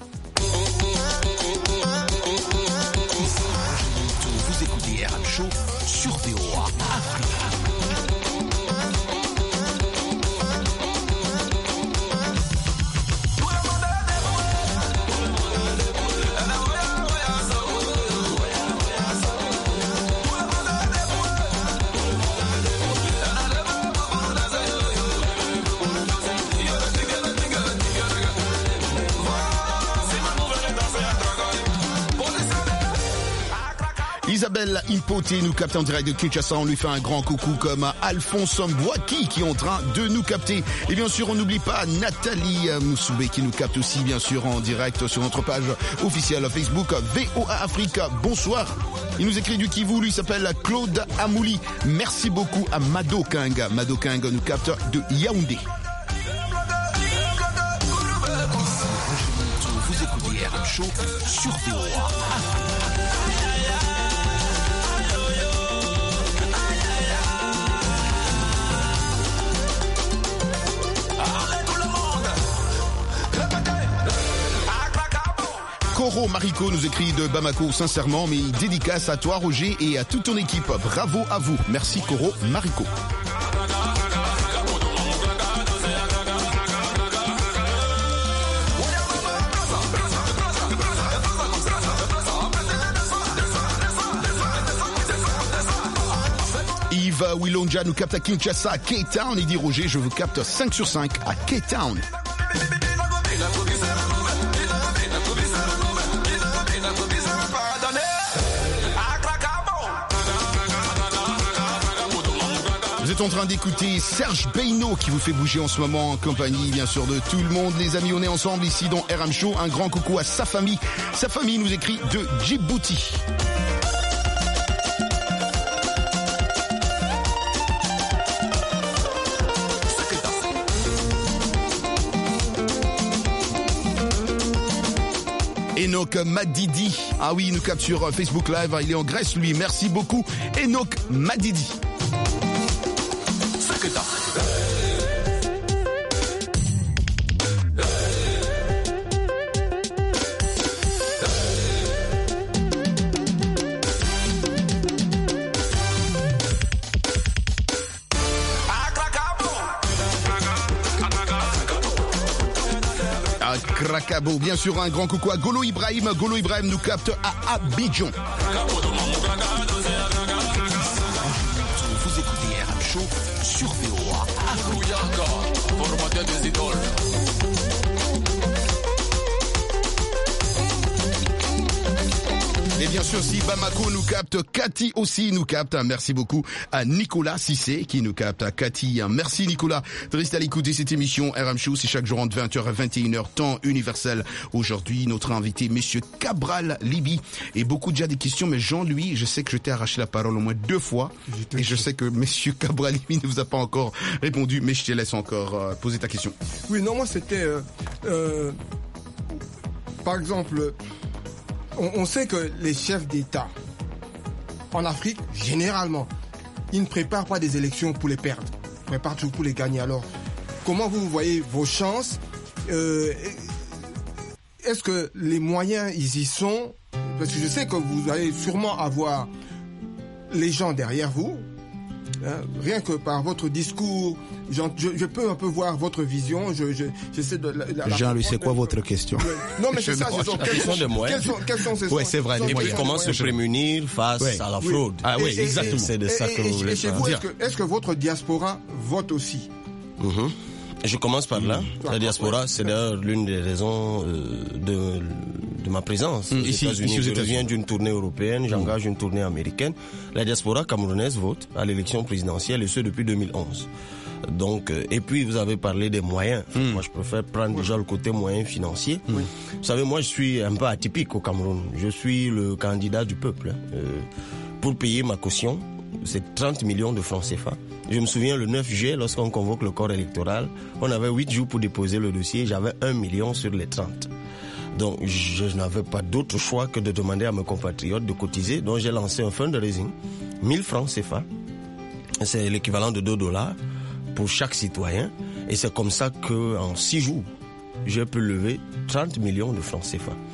Vous écoutez R M Show sur V O A Afrique. Isabelle Impoté nous capte en direct de Kinshasa. On lui fait un grand coucou comme Alphonse Mbouaki qui est en train de nous capter. Et bien sûr, on n'oublie pas Nathalie Moussoubé qui nous capte aussi, bien sûr, en direct sur notre page officielle Facebook V O A Afrique. Bonsoir. Il nous écrit du Kivu, lui s'appelle Claude Amouli. Merci beaucoup à Mado Kang. Mado Kang nous capte de Yaoundé. Vous écoutez R M Show sur V O A Afrique. Coro Marico nous écrit de Bamako, sincèrement, mais dédicace à toi Roger et à toute ton équipe. Bravo à vous. Merci Coro Marico. Yves Willonja nous capte à Kinshasa, à K-Town. Il dit Roger, je vous capte cinq sur cinq à K-Town. Vous êtes en train d'écouter Serge Beino qui vous fait bouger en ce moment en compagnie bien sûr de tout le monde. Les amis, on est ensemble ici dans R M Show. Un grand coucou à sa famille. Sa famille nous écrit de Djibouti. Enoch Madidi. Ah oui, il nous capte sur Facebook Live. Il est en Grèce, lui. Merci beaucoup. Enoch Madidi. Krakabo, bien sûr un grand coucou à Golo Ibrahim. Golo Ibrahim nous capte à Abidjan. Show sur V O A. Formateur des idoles. Et bien sûr, si Bamako nous capte, Cathy aussi nous capte. Merci beaucoup à Nicolas Cissé qui nous capte, à Cathy. Merci Nicolas de rester à l'écoute de cette émission R M Show. C'est chaque jour entre vingt heures et vingt et une heures, temps universel. Aujourd'hui, notre invité, Monsieur Cabral Libi. Et beaucoup déjà des questions, mais Jean-Louis, je sais que je t'ai arraché la parole au moins deux fois. Je et je sais que Monsieur Cabral Libi ne vous a pas encore répondu, mais je te laisse encore euh, poser ta question. Oui, non, moi c'était... Euh, euh, par exemple... On, on sait que les chefs d'État en Afrique, généralement, ils ne préparent pas des élections pour les perdre. Ils préparent toujours pour les gagner. Alors, comment vous voyez vos chances? euh, Est-ce que les moyens, ils y sont? Parce que je sais que vous allez sûrement avoir les gens derrière vous. Hein, rien que par votre discours, je, je peux un peu voir votre vision. Je, je, j'essaie de. La, la, Jean-Louis, c'est quoi votre question? Non, mais c'est ça. Ce sont, quels sont, des moyens. Quels sont, quels sont ces ouais, c'est vrai. Et puis comment se prémunir face ouais. à la fraude? Ah oui, et, exactement. Et, c'est de ça et, que et, vous voulez chez vous, est-ce que, est-ce que votre diaspora vote aussi? mm-hmm. Je commence par là. La diaspora, c'est d'ailleurs l'une des raisons euh, de, de ma présence aux ici, États-Unis. ici, je reviens d'une tournée européenne, j'engage mmh. une tournée américaine. La diaspora camerounaise vote à l'élection présidentielle et ce depuis deux mille onze. Donc, euh, et puis vous avez parlé des moyens. Mmh. Moi, je préfère prendre déjà le côté moyen financier. Mmh. Vous savez, moi, je suis un peu atypique au Cameroun. Je suis le candidat du peuple. Hein. Euh, pour payer ma caution, c'est trente millions de francs C F A. Je me souviens, le neuf juillet, lorsqu'on convoque le corps électoral, on avait huit jours pour déposer le dossier. J'avais un million sur les trente. Donc, je n'avais pas d'autre choix que de demander à mes compatriotes de cotiser. Donc, j'ai lancé un fundraising, mille francs C F A. C'est l'équivalent de deux dollars pour chaque citoyen. Et c'est comme ça qu'en six jours, j'ai pu lever trente millions de francs C F A.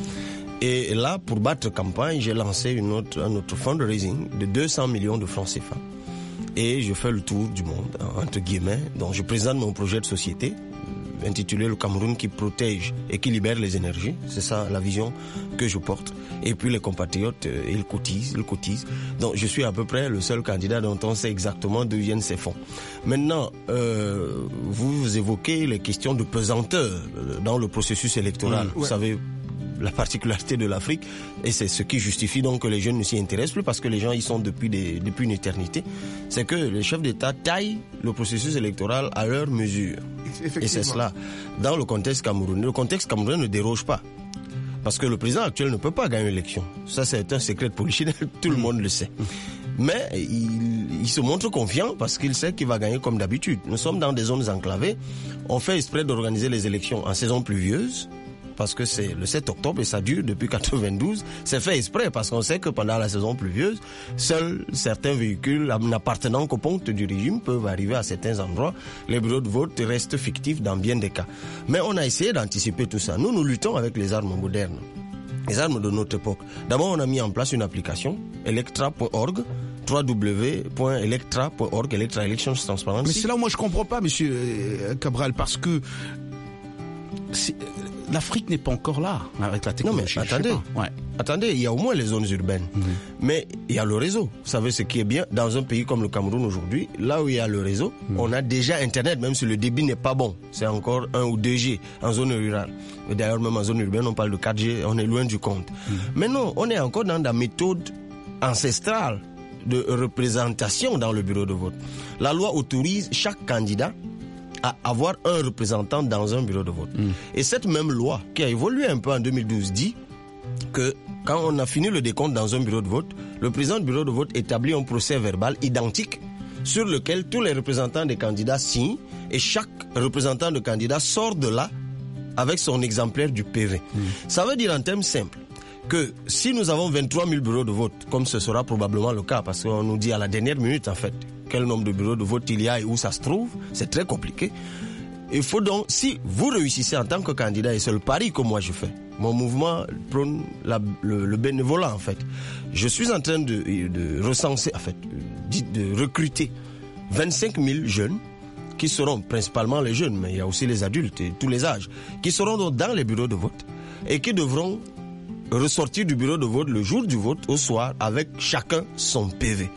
Et là, pour battre campagne, j'ai lancé une autre, un autre fundraising de deux cents millions de francs C F A. Et je fais le tour du monde, entre guillemets. Donc, je présente mon projet de société, intitulé Le Cameroun qui protège et qui libère les énergies. C'est ça la vision que je porte. Et puis les compatriotes, euh, ils cotisent, ils cotisent. Donc je suis à peu près le seul candidat dont on sait exactement d'où viennent ces fonds. Maintenant, euh, vous évoquez les questions de pesanteur dans le processus électoral. Mmh, ouais. Vous savez, la particularité de l'Afrique, et c'est ce qui justifie donc que les jeunes ne s'y intéressent plus parce que les gens y sont depuis, des, depuis une éternité, c'est que les chefs d'État taillent le processus électoral à leur mesure. Et c'est cela. Dans le contexte camerounais, le contexte camerounais ne déroge pas. Parce que le président actuel ne peut pas gagner l'élection. Ça, c'est un secret de polichinelle, tout le monde le sait. Mais il, il se montre confiant parce qu'il sait qu'il va gagner comme d'habitude. Nous sommes dans des zones enclavées. On fait exprès d'organiser les élections en saison pluvieuse, parce que c'est le sept octobre et ça dure depuis quatre-vingt-douze. C'est fait exprès parce qu'on sait que pendant la saison pluvieuse, seuls certains véhicules n'appartenant qu'au poste du régime peuvent arriver à certains endroits. Les bureaux de vote restent fictifs dans bien des cas. Mais on a essayé d'anticiper tout ça. Nous, nous luttons avec les armes modernes, les armes de notre époque. D'abord, on a mis en place une application, electra point org, w w w point electra point org, Electra Elections Transparency. Mais c'est là où moi je comprends pas, monsieur Cabral, parce que c'est... l'Afrique n'est pas encore là avec la technologie. Non mais attendez, ouais. attendez, il y a au moins les zones urbaines, mmh. mais il y a le réseau. Vous savez ce qui est bien dans un pays comme le Cameroun aujourd'hui, là où il y a le réseau, mmh. on a déjà Internet, même si le débit n'est pas bon. C'est encore un ou deux G en zone rurale. Et d'ailleurs même en zone urbaine, on parle de quatre G, on est loin du compte. Mmh. Mais non, on est encore dans la méthode ancestrale de représentation dans le bureau de vote. La loi autorise chaque candidat à avoir un représentant dans un bureau de vote. Mmh. Et cette même loi, qui a évolué un peu en deux mille douze, dit que quand on a fini le décompte dans un bureau de vote, le président du bureau de vote établit un procès verbal identique sur lequel tous les représentants des candidats signent et chaque représentant de candidat sort de là avec son exemplaire du P V. Mmh. Ça veut dire en termes simples que si nous avons vingt-trois mille bureaux de vote, comme ce sera probablement le cas, parce qu'on nous dit à la dernière minute en fait quel nombre de bureaux de vote il y a et où ça se trouve, c'est très compliqué. Il faut donc, si vous réussissez en tant que candidat, et c'est le pari que moi je fais, mon mouvement prône la, le, le bénévolat en fait. Je suis en train de, de recenser, en fait, de recruter vingt-cinq mille jeunes qui seront principalement les jeunes, mais il y a aussi les adultes et tous les âges, qui seront donc dans les bureaux de vote et qui devront ressortir du bureau de vote le jour du vote au soir avec chacun son P V.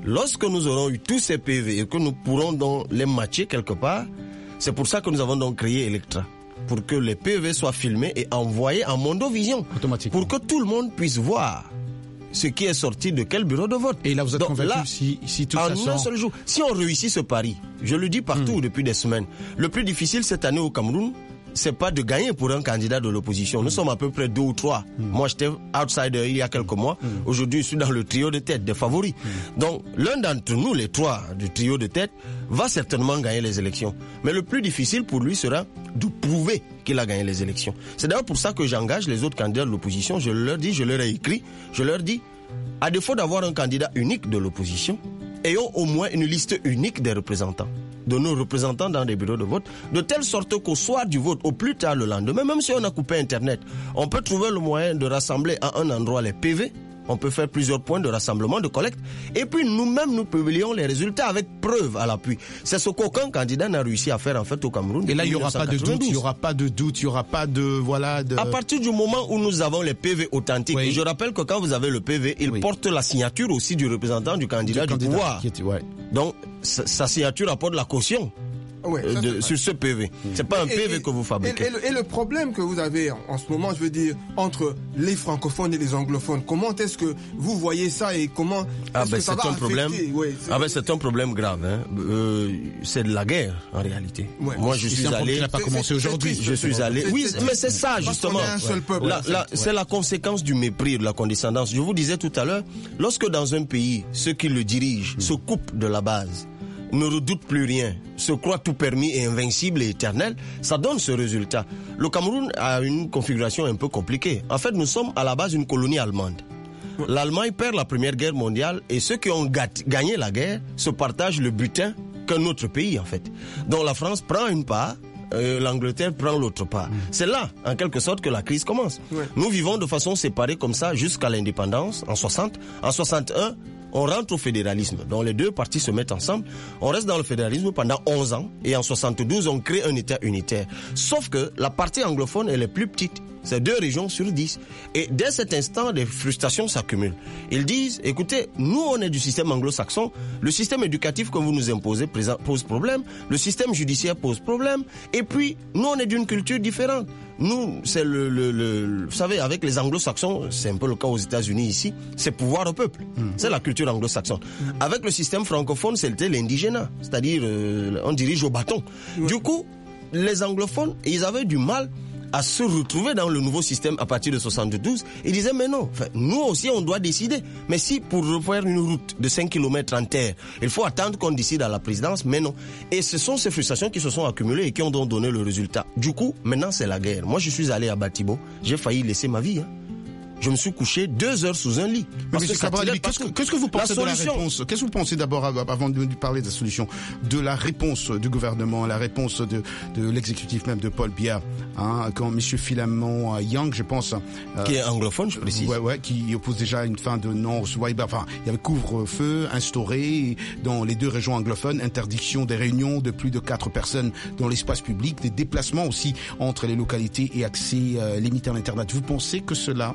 Lorsque nous aurons eu tous ces P V et que nous pourrons donc les matcher quelque part, c'est pour ça que nous avons donc créé Electra. Pour que les P V soient filmés et envoyés en Mondovision. Pour que tout le monde puisse voir ce qui est sorti de quel bureau de vote. Et là, vous êtes donc, convaincu là, si, si tout en ça sort... un seul jour. Si on réussit ce pari, je le dis partout mmh. depuis des semaines, le plus difficile cette année au Cameroun, c'est pas de gagner pour un candidat de l'opposition. Nous mmh. sommes à peu près deux ou trois. Mmh. Moi, j'étais outsider il y a quelques mois. Mmh. Aujourd'hui, je suis dans le trio de tête des favoris. Mmh. Donc, l'un d'entre nous, les trois du trio de tête, va certainement gagner les élections. Mais le plus difficile pour lui sera de prouver qu'il a gagné les élections. C'est d'ailleurs pour ça que j'engage les autres candidats de l'opposition. Je leur dis, je leur ai écrit, je leur dis, à défaut d'avoir un candidat unique de l'opposition, ayons au moins une liste unique des représentants, de nos représentants dans des bureaux de vote, de telle sorte qu'au soir du vote, au plus tard le lendemain, même si on a coupé Internet, on peut trouver le moyen de rassembler à un endroit les P V, on peut faire plusieurs points de rassemblement, de collecte, et puis nous-mêmes nous publions les résultats avec preuve à l'appui. C'est ce qu'aucun candidat n'a réussi à faire en fait au Cameroun. Et là, il n'y aura pas de doute, il n'y aura pas de doute, il n'y aura pas de... voilà. De... À partir du moment où nous avons les P V authentiques, oui. Et je rappelle que quand vous avez le P V, il oui. porte la signature aussi du représentant du candidat du, du candidat pouvoir. Était, ouais. Donc, sa signature apporte la caution. Ouais, ça, de, sur ce P V. Mmh. C'est pas un et, P V et, que vous fabriquez. Et, et, le, et le problème que vous avez en, en ce moment, je veux dire, entre les francophones et les anglophones, comment est-ce que vous voyez ça et comment ah ben que ça c'est va un problème. Ouais, ah ben c'est un problème grave. Hein. Euh, c'est de la guerre en réalité. Ouais. Moi je suis allé. N'a pas commencé aujourd'hui. Je suis allé. Oui, mais c'est ça justement. Seul peuple, la, la, c'est ouais. la conséquence du mépris, de la condescendance. Je vous disais tout à l'heure, lorsque dans un pays ceux qui le dirigent mmh. se coupent de la base, ne redoute plus rien, se croit tout permis et invincible et éternel, ça donne ce résultat. Le Cameroun a une configuration un peu compliquée. En fait, nous sommes à la base une colonie allemande. L'Allemagne perd la Première Guerre mondiale et ceux qui ont gagné la guerre se partagent le butin qu'un autre pays, en fait. Donc la France prend une part, euh, l'Angleterre prend l'autre part. Mmh. C'est là, en quelque sorte, que la crise commence. Ouais. Nous vivons de façon séparée comme ça jusqu'à l'indépendance, en soixante. En soixante et un, on rentre au fédéralisme. Donc les deux parties se mettent ensemble. On reste dans le fédéralisme pendant onze ans. Et en soixante-douze, on crée un État unitaire. Sauf que la partie anglophone, elle est plus petite. C'est deux régions sur dix. Et dès cet instant, des frustrations s'accumulent. Ils disent, écoutez, nous, on est du système anglo-saxon. Le système éducatif que vous nous imposez pose problème. Le système judiciaire pose problème. Et puis, nous, on est d'une culture différente. Nous, c'est le, le, le, vous savez, avec les anglo-saxons, c'est un peu le cas aux États-Unis ici, c'est pouvoir au peuple. Mmh. C'est la culture anglo-saxonne. Mmh. Avec le système francophone, c'était l'indigénat. C'est-à-dire, euh, on dirige au bâton. Mmh. Du coup, les anglophones, ils avaient du mal à se retrouver dans le nouveau système à partir de soixante-douze. Ils disaient, mais non, enfin, nous aussi, on doit décider. Mais si pour refaire une route de cinq kilomètres en terre, il faut attendre qu'on décide à la présidence, mais non. Et ce sont ces frustrations qui se sont accumulées et qui ont donc donné le résultat. Du coup, maintenant, c'est la guerre. Moi, je suis allé à Batibo, j'ai failli laisser ma vie, hein. Je me suis couché deux heures sous un lit. Parce que Cabral, qu'est-ce que, qu'est-ce que vous pensez de la réponse? Qu'est-ce que vous pensez d'abord, avant de parler de la solution, de la réponse du gouvernement, la réponse de, de l'exécutif même de Paul Biya, hein, quand M. Philemon Yang, je pense, euh, qui est anglophone, je précise, ouais, ouais, qui oppose déjà une fin de non, enfin, il y avait couvre-feu instauré dans les deux régions anglophones, interdiction des réunions de plus de quatre personnes dans l'espace public, des déplacements aussi entre les localités et accès euh, limité à l'internet. Vous pensez que cela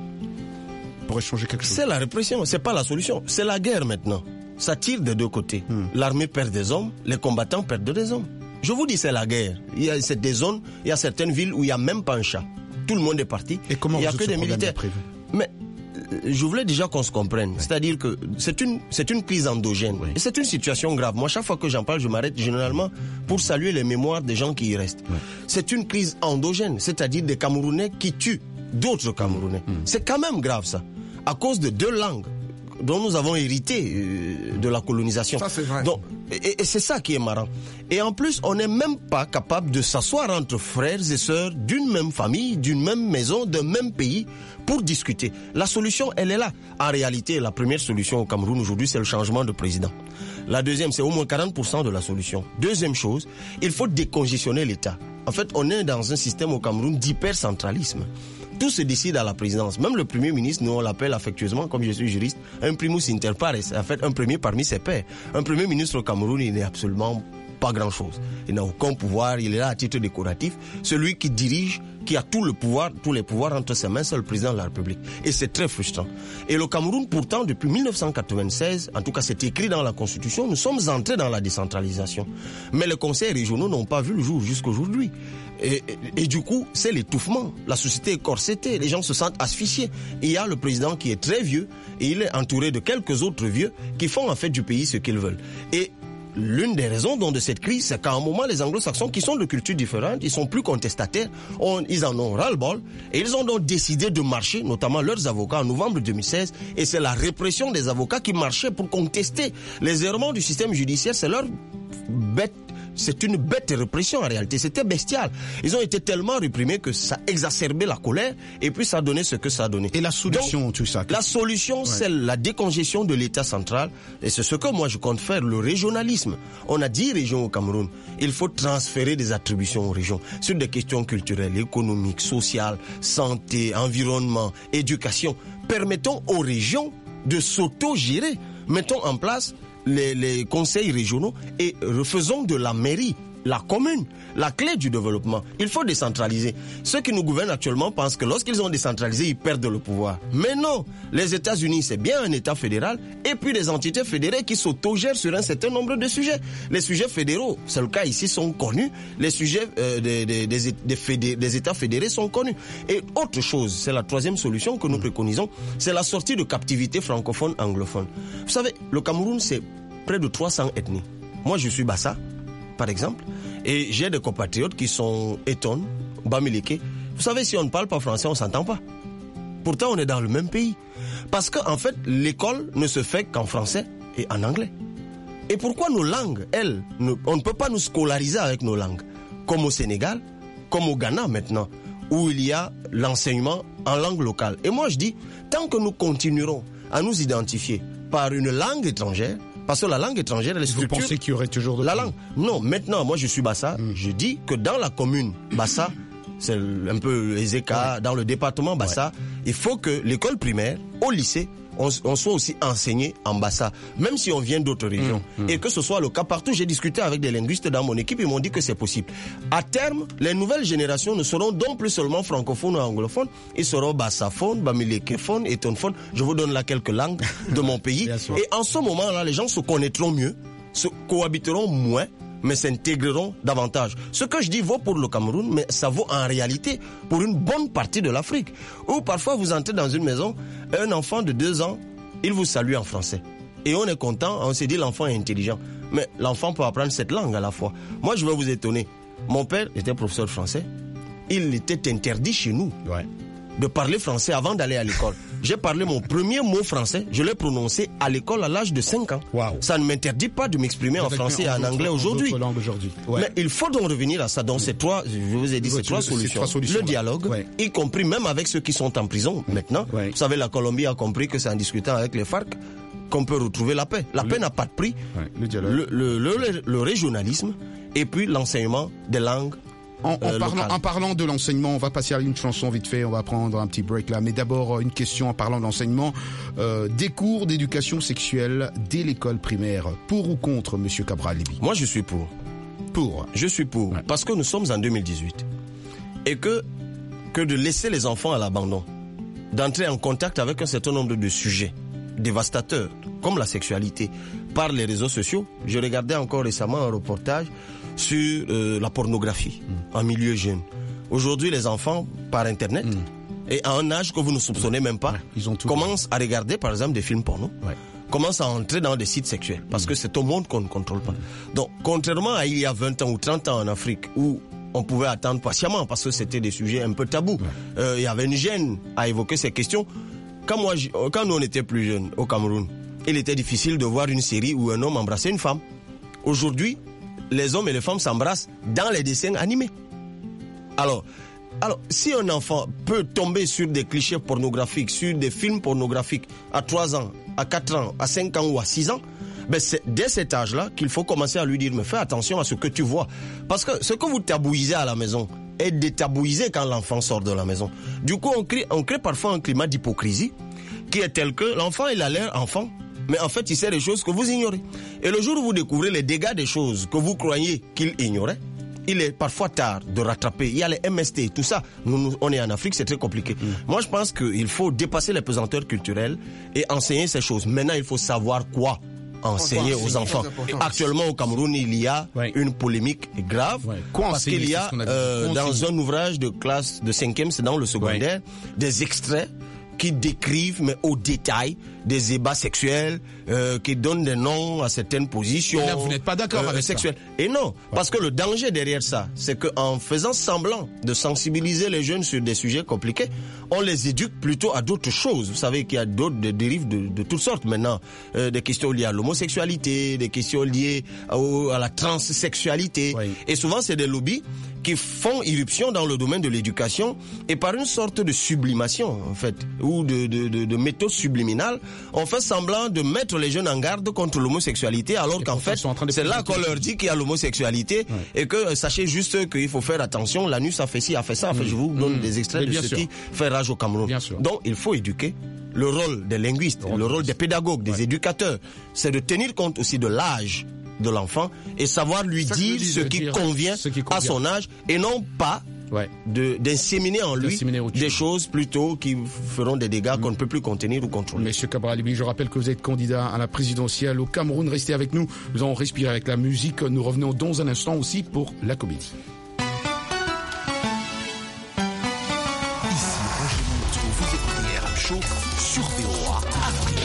pourrait changer quelque chose? C'est la répression, c'est pas la solution. C'est la guerre maintenant. Ça tire des deux côtés. Hmm. L'armée perd des hommes, les combattants perdent des hommes. Je vous dis, c'est la guerre. Il y a c'est des zones, il y a certaines villes où il y a même pas un chat. Tout le monde est parti. Et comment il y a que des militaires. Mais je voulais déjà qu'on se comprenne. Ouais. C'est-à-dire que c'est une c'est une crise endogène. Oui. Et c'est une situation grave. Moi, chaque fois que j'en parle, je m'arrête généralement pour saluer les mémoires des gens qui y restent. Ouais. C'est une crise endogène, c'est-à-dire des Camerounais qui tuent d'autres Camerounais. Mmh. C'est quand même grave ça. À cause de deux langues dont nous avons hérité euh, de la colonisation. Ça, c'est vrai. Donc, et, et c'est ça qui est marrant. Et en plus, on n'est même pas capable de s'asseoir entre frères et sœurs d'une même famille, d'une même maison, d'un même pays pour discuter. La solution, elle est là. En réalité, la première solution au Cameroun aujourd'hui, c'est le changement de président. La deuxième, c'est au moins quarante pour cent de la solution. Deuxième chose, il faut décongestionner l'État. En fait, on est dans un système au Cameroun d'hypercentralisme. Tout se décide à la présidence. Même le Premier ministre, nous on l'appelle affectueusement, comme je suis juriste, un primus inter pares. En fait, un premier parmi ses pairs. Un Premier ministre au Cameroun, il n'est absolument pas grand-chose. Il n'a aucun pouvoir, il est là à titre décoratif. Celui qui dirige, qui a tout le pouvoir, tous les pouvoirs entre ses mains, c'est le président de la République. Et c'est très frustrant. Et le Cameroun, pourtant, depuis mille neuf cent quatre-vingt-seize, en tout cas c'est écrit dans la Constitution, nous sommes entrés dans la décentralisation. Mais les conseils régionaux n'ont pas vu le jour jusqu'aujourd'hui. Et, et, et du coup, c'est l'étouffement. La société est corsetée, les gens se sentent asphyxiés. Et il y a le président qui est très vieux et il est entouré de quelques autres vieux qui font en fait du pays ce qu'ils veulent. Et l'une des raisons donc, de cette crise, c'est qu'à un moment, les anglo-saxons qui sont de cultures différentes, ils sont plus contestataires, on, ils en ont ras-le-bol, et ils ont donc décidé de marcher, notamment leurs avocats, en novembre deux mille seize, et c'est la répression des avocats qui marchaient pour contester les errements du système judiciaire, c'est leur bête. C'est une bête répression en réalité, c'était bestial. Ils ont été tellement réprimés que ça exacerbait la colère et puis ça a donné ce que ça a donné. Et la solution, Donc, tout ça La solution, ouais. c'est la décongestion de l'État central et c'est ce que moi je compte faire, le régionalisme. On a dix régions au Cameroun. Il faut transférer des attributions aux régions sur des questions culturelles, économiques, sociales, santé, environnement, éducation. Permettons aux régions de s'auto-gérer. Mettons en place Les, les conseils régionaux et refaisons de la mairie, la commune, la clé du développement. Il faut décentraliser. Ceux qui nous gouvernent actuellement pensent que lorsqu'ils ont décentralisé, ils perdent le pouvoir. Mais non, les États-Unis, c'est bien un État fédéral et puis des entités fédérées qui s'autogèrent sur un certain nombre de sujets. Les sujets fédéraux, c'est le cas ici, sont connus. Les sujets euh, des, des, des, des, fédé, des États fédérés sont connus. Et autre chose, c'est la troisième solution que nous préconisons, c'est la sortie de captivité francophone-anglophone. Vous savez, le Cameroun, c'est près de trois cents ethnies. Moi, je suis Bassa, par exemple, et j'ai des compatriotes qui sont Eton, Bamileke. Vous savez, si on ne parle pas français, on ne s'entend pas. Pourtant, on est dans le même pays. Parce qu'en fait, l'école ne se fait qu'en français et en anglais. Et pourquoi nos langues, elles, on ne peut pas nous scolariser avec nos langues, comme au Sénégal, comme au Ghana maintenant, où il y a l'enseignement en langue locale. Et moi, je dis, tant que nous continuerons à nous identifier par une langue étrangère, parce que la langue étrangère, elle est structure. Vous pensez qu'il y aurait toujours de la langue? Non, maintenant, moi je suis Bassa, mm. je dis que dans la commune Bassa, c'est un peu Ezeka, ouais. dans le département Bassa, ouais. il faut que l'école primaire, au lycée, on, on soit aussi enseigné en Bassa, même si on vient d'autres régions. Mmh, mmh. Et que ce soit le cas partout. J'ai discuté avec des linguistes dans mon équipe, ils m'ont dit que c'est possible. À terme, les nouvelles générations ne seront donc plus seulement francophones ou anglophones, ils seront bassaphones, bamileképhones, étonphones. Je vous donne là quelques langues de mon pays. Et en ce moment-là, les gens se connaîtront mieux, se cohabiteront moins, mais s'intégreront davantage. Ce que je dis vaut pour le Cameroun, mais ça vaut en réalité pour une bonne partie de l'Afrique. Où parfois vous entrez dans une maison, un enfant de deux ans, il vous salue en français. Et on est content, on s'est dit l'enfant est intelligent. Mais l'enfant peut apprendre cette langue à la fois. Moi je vais vous étonner. Mon père était professeur de français. Il était interdit chez nous ouais. de parler français avant d'aller à l'école. J'ai parlé mon premier mot français, je l'ai prononcé à l'école à l'âge de cinq ans. Wow. Ça ne m'interdit pas de m'exprimer en français et en anglais aujourd'hui. Ouais. Mais il faut donc revenir à ça. Donc ces trois, je vous ai dit, ces trois solutions. Trois solutions. Le dialogue, ouais. y compris même avec ceux qui sont en prison maintenant. Ouais. Vous savez, la Colombie a compris que c'est en discutant avec les FARC qu'on peut retrouver la paix. La le... paix n'a pas de prix. Ouais. Le, dialogue. Le, le, le, le, le régionalisme et puis l'enseignement des langues. En, en, euh, parlant, en parlant de l'enseignement, on va passer à une chanson vite fait, on va prendre un petit break là. Mais d'abord, une question en parlant d'enseignement. Euh, des cours d'éducation sexuelle dès l'école primaire, pour ou contre, Monsieur Cabral-Libby? Moi, je suis pour. Pour Je suis pour, ouais. parce que nous sommes en deux mille dix-huit. Et que, que de laisser les enfants à l'abandon, d'entrer en contact avec un certain nombre de sujets dévastateurs, comme la sexualité, par les réseaux sociaux. Je regardais encore récemment un reportage sur euh, la pornographie mmh. en milieu jeune. Aujourd'hui, les enfants, par Internet, mmh. et à un âge que vous ne soupçonnez même pas, ouais, ils ont tout commencent à regarder, par exemple, des films porno, ouais. commencent à entrer dans des sites sexuels, parce mmh. que c'est un monde qu'on ne contrôle pas. Mmh. Donc, contrairement à il y a vingt ans ou trente ans en Afrique, où on pouvait attendre patiemment, parce que c'était des sujets un peu tabous, ouais. euh, il y avait une gêne à évoquer ces questions. Quand, moi, quand nous, on était plus jeunes au Cameroun, il était difficile de voir une série où un homme embrassait une femme. Aujourd'hui, les hommes et les femmes s'embrassent dans les dessins animés. Alors, alors, si un enfant peut tomber sur des clichés pornographiques, sur des films pornographiques à trois ans, à quatre ans, à cinq ans ou à six ans, ben c'est dès cet âge-là qu'il faut commencer à lui dire, mais fais attention à ce que tu vois. Parce que ce que vous tabouisez à la maison est détabouisé quand l'enfant sort de la maison. Du coup, on crée, on crée parfois un climat d'hypocrisie qui est tel que l'enfant, il a l'air enfant, mais en fait, il sait des choses que vous ignorez. Et le jour où vous découvrez les dégâts des choses que vous croyez qu'il ignorait, il est parfois tard de rattraper. Il y a les M S T, tout ça. Nous, nous, on est en Afrique, c'est très compliqué. Mm. Moi, je pense qu'il faut dépasser les pesanteurs culturelles et enseigner ces choses. Maintenant, il faut savoir quoi enseigner aux enfants. Actuellement, au Cameroun, il y a ouais. une polémique grave ouais. parce qu'il y a, a euh, dans un ouvrage de classe de cinquième, c'est dans le secondaire, ouais. des extraits qui décrivent, mais au détail, des ébats sexuels, euh, qui donnent des noms à certaines positions. Là, vous n'êtes pas d'accord euh, avec sexuelles. ça. Et non, ouais. parce que le danger derrière ça, c'est qu'en faisant semblant de sensibiliser les jeunes sur des sujets compliqués, on les éduque plutôt à d'autres choses. Vous savez qu'il y a d'autres des dérives de, de toutes sortes maintenant. Euh, des questions liées à l'homosexualité, des questions liées au, à la transsexualité. Oui. Et souvent, c'est des lobbies qui font irruption dans le domaine de l'éducation et par une sorte de sublimation, en fait, ou de, de, de, de méthode subliminale, on fait semblant de mettre les jeunes en garde contre l'homosexualité, alors et qu'en fait, c'est là qu'on leur dit qu'il y a l'homosexualité ouais. et que euh, sachez juste qu'il faut faire attention. L'Anus a fait ci, a fait ça. En fait, je vous donne mmh. des extraits de ce sûr. qui fait rage au Cameroun. Donc, il faut éduquer. Le rôle des linguistes, le rôle des pédagogues, des ouais. éducateurs, c'est de tenir compte aussi de l'âge de l'enfant et savoir lui dire dis, ce, qui convient ce qui convient à son âge et non pas ouais. de, d'inséminer en lui des choses plutôt qui feront des dégâts mmh. qu'on ne peut plus contenir ou contrôler. Monsieur Cabral-Libri, je rappelle que vous êtes candidat à la présidentielle au Cameroun. Restez avec nous. Nous allons respirer avec la musique. Nous revenons dans un instant aussi pour la comédie. Ici Roger Monteau, vous écoutez R M Show sur V O A Afrique.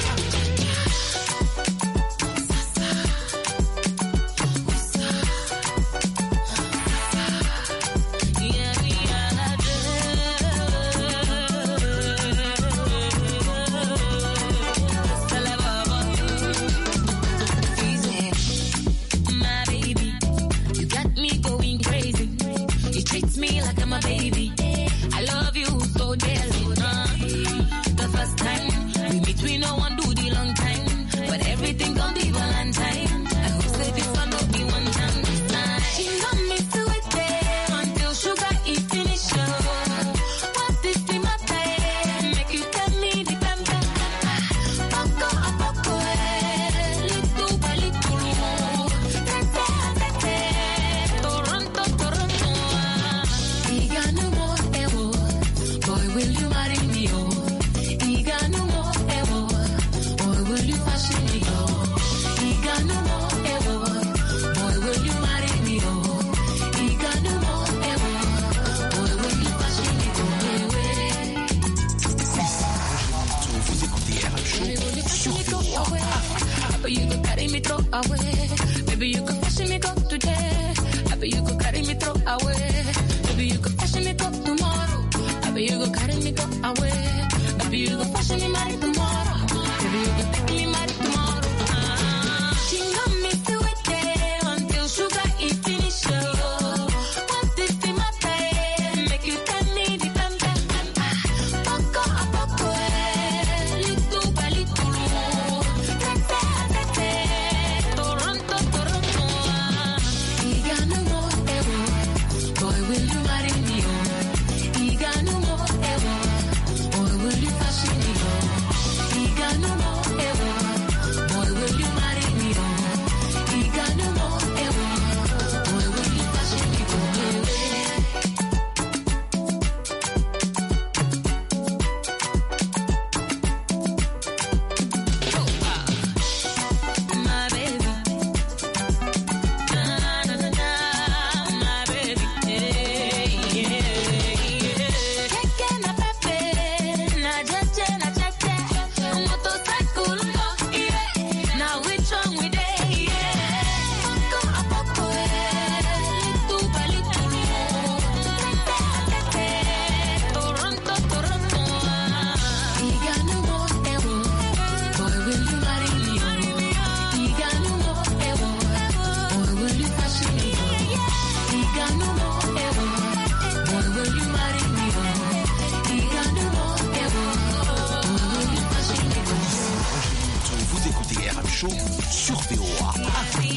Sur V O A Afrique.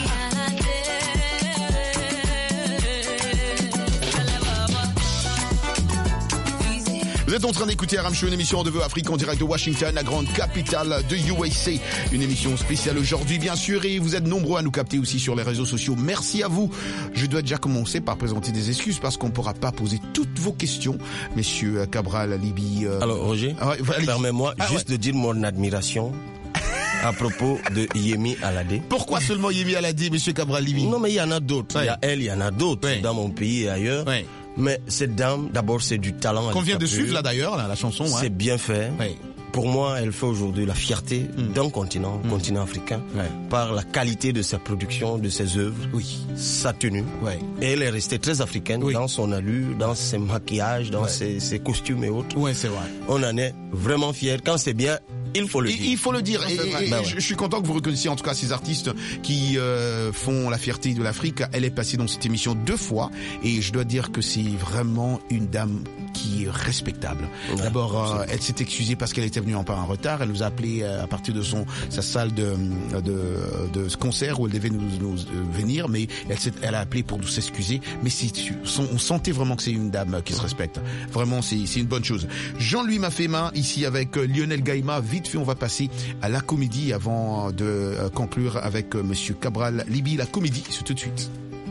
Vous êtes en train d'écouter R M Show, une émission de Vœux Afrique en direct de Washington, la grande capitale de U S A. Une émission spéciale aujourd'hui, bien sûr, et vous êtes nombreux à nous capter aussi sur les réseaux sociaux. Merci à vous. Je dois déjà commencer par présenter des excuses parce qu'on ne pourra pas poser toutes vos questions. Messieurs Cabral, Libye... Euh... Alors, Roger, ah ouais, permets-moi ah juste ouais. de dire mon admiration à propos de Yemi Alade. Pourquoi seulement Yemi Alade, monsieur Cabral Libye? Non, mais il y en a d'autres. Ouais. Il y a elle, il y en a d'autres ouais. dans mon pays et ailleurs. Ouais. Mais cette dame, d'abord, c'est du talent. Qu'on vient de suivre là d'ailleurs, là, la chanson. C'est ouais. bien fait. Ouais. Pour moi, elle fait aujourd'hui la fierté mmh. d'un continent, mmh. continent africain, ouais. par la qualité de sa production, de ses œuvres, oui. sa tenue. Ouais. Et elle est restée très africaine oui. dans son allure, dans ses maquillages, dans ouais. ses, ses costumes et autres. Ouais, c'est vrai. On en est vraiment fiers. Quand c'est bien, il faut le dire. Il faut le dire. Et, et, et ben ouais. je, je suis content que vous reconnaissiez en tout cas ces artistes qui euh, font la fierté de l'Afrique. Elle est passée dans cette émission deux fois et je dois dire que c'est vraiment une dame qui est respectable. Ouais, D'abord, euh, elle s'est excusée parce qu'elle était venue en pas en retard. Elle nous a appelé euh, à partir de son sa salle de de, de concert où elle devait nous, nous euh, venir, mais elle, s'est, elle a appelé pour nous s'excuser. Mais c'est, on sentait vraiment que c'est une dame qui se respecte. Vraiment, c'est, c'est une bonne chose. Jean-Louis Mafema ici avec Lionel Gaïma. Vite fait, on va passer à la comédie avant de euh, conclure avec euh, Monsieur Cabral Libye. La comédie, c'est tout de suite.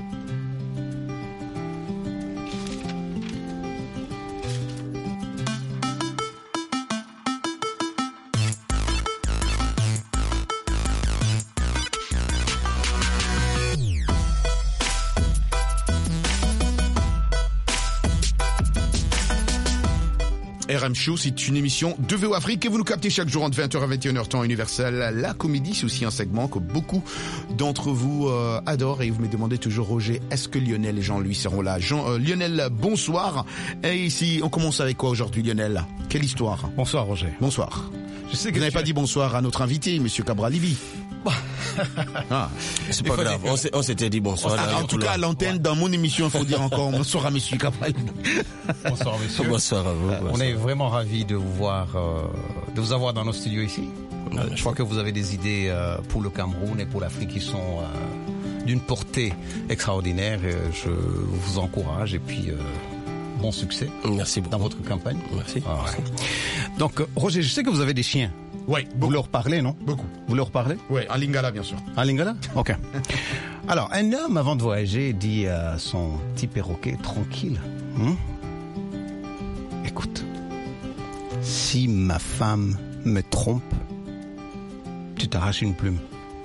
R M Show, c'est une émission de V O Afrique et vous nous captez chaque jour entre vingt heures et vingt et une heures temps universel. La comédie, c'est aussi un segment que beaucoup d'entre vous euh, adorent et vous me demandez toujours, Roger, est-ce que Lionel et Jean-Louis seront là? Jean, euh, Lionel, bonsoir. Et ici, on commence avec quoi aujourd'hui, Lionel? Quelle histoire? Bonsoir, Roger. Bonsoir. Je sais que vous n'avez pas dit bonsoir à notre invité, Monsieur Cabral Libye. Ah, c'est pas grave, on, on s'était dit bonsoir. Ah, en tout cas, à l'antenne, ouais. dans mon émission, il faut dire encore bonsoir à Monsieur Cabral. Bonsoir, monsieur. Bonsoir à vous. Bonsoir. On est vraiment ravis de vous voir, euh, de vous avoir dans nos studios ici. Euh, je crois que vous avez des idées euh, pour le Cameroun et pour l'Afrique qui sont euh, d'une portée extraordinaire. Je vous encourage et puis euh, bon succès. Merci beaucoup. Dans votre campagne. Merci. Ah, ouais. Donc, Roger, je sais que vous avez des chiens. Oui. Vous leur parlez, non? Beaucoup. Vous leur parlez? Oui, en lingala, bien sûr. En lingala? Ok. Alors, un homme, avant de voyager, dit à son petit perroquet tranquille, hein? Écoute, si ma femme me trompe, tu t'arraches une plume.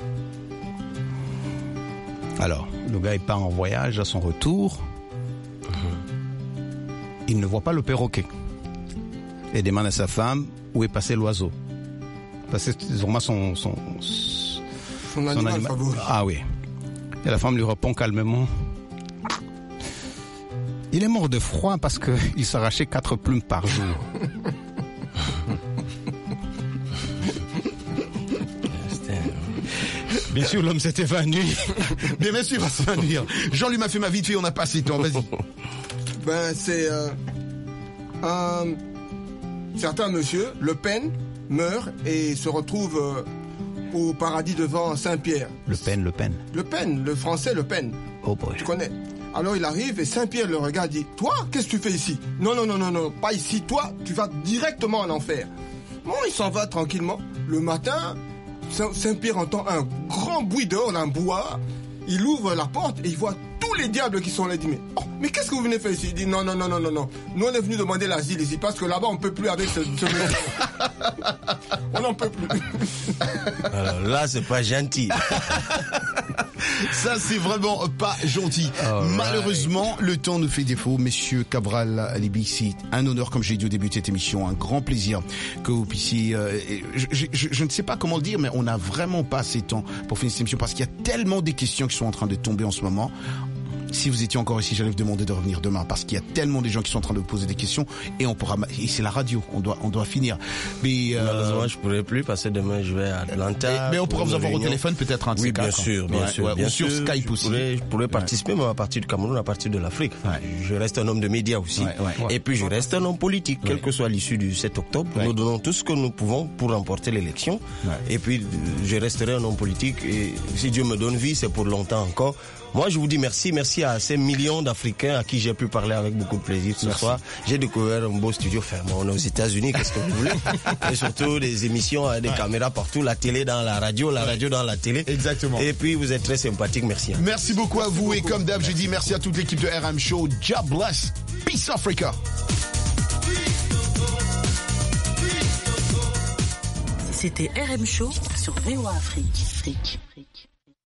Alors, le gars, il part en voyage. À son retour, mm-hmm. il ne voit pas le perroquet. Et demande à sa femme où est passé l'oiseau. Parce que c'est vraiment son, son, son, son animal, animal favori. Ah oui. Et la femme lui répond calmement. Il est mort de froid parce qu'il s'arrachait quatre plumes par jour. Bien sûr, l'homme s'est évanoui. Bien, bien sûr, il va s'évanouir. Jean-Louis m'a fait ma vie de fille, on a pas assez de temps, vas-y. Ben, c'est euh, un certain monsieur, Le Pen, meurt et se retrouve euh, au paradis devant Saint-Pierre. Le Pen, Le Pen. Le Pen, le français Le Pen. Oh boy. Tu connais. Alors il arrive et Saint-Pierre le regarde et dit, toi, qu'est-ce que tu fais ici? Non, non, non, non, non, pas ici. Toi, tu vas directement en enfer. Bon, il s'en va tranquillement. Le matin, Saint-Pierre entend un grand bruit dehors d'un bois. Il ouvre la porte et il voit tous les diables qui sont là. Il dit, mais, oh, mais qu'est-ce que vous venez faire ici? Il dit, non, non, non, non, non, non. Nous, on est venu demander l'asile ici parce que là-bas, on ne peut plus avec ce, ce monsieur. On n'en peut plus. Alors là, c'est pas gentil. Ça, c'est vraiment pas gentil. All Malheureusement, right. le temps nous fait défaut. Messieurs Cabral Libye, c'est un honneur, comme j'ai dit au début de cette émission, un grand plaisir que vous puissiez... Euh, je, je, je, je ne sais pas comment le dire, mais on n'a vraiment pas assez de temps pour finir cette émission parce qu'il y a tellement des questions qui sont en train de tomber en ce moment. Si vous étiez encore ici, j'allais vous demander de revenir demain parce qu'il y a tellement de gens qui sont en train de vous poser des questions et on pourra, et c'est la radio, on doit, on doit finir. Mais, euh, malheureusement, je pourrais plus parce que demain je vais à Atlanta. Mais, mais on pourra vous avoir réunion. Au téléphone peut-être un de Oui, bien quatre, sûr, bien ouais, sûr, ouais, bien ou sûr. Sur Skype je aussi. Pourrais, je pourrais participer, ouais. mais à partir du Cameroun, à partir de l'Afrique. Ouais. Je reste un homme de médias aussi. Ouais, ouais, ouais. Et puis je reste un homme politique, ouais. quelle que soit l'issue du sept octobre. Ouais. Nous donnons tout ce que nous pouvons pour remporter l'élection. Ouais. Et puis je resterai un homme politique et si Dieu me donne vie, c'est pour longtemps encore. Moi, je vous dis merci, merci merci à ces millions d'Africains à qui j'ai pu parler avec beaucoup de plaisir ce Merci. soir. J'ai découvert un beau studio. Enfin, bon, on est aux États-Unis, qu'est-ce que vous voulez? Et surtout des émissions avec des Ouais. caméras partout, la télé dans la radio, la Ouais. radio dans la télé. Exactement. Et puis vous êtes très sympathique, merci. Merci beaucoup à vous et comme d'hab, je dis merci à toute l'équipe de R M Show. God bless. Peace Africa. C'était R M Show sur V O A Afrique. Afrique.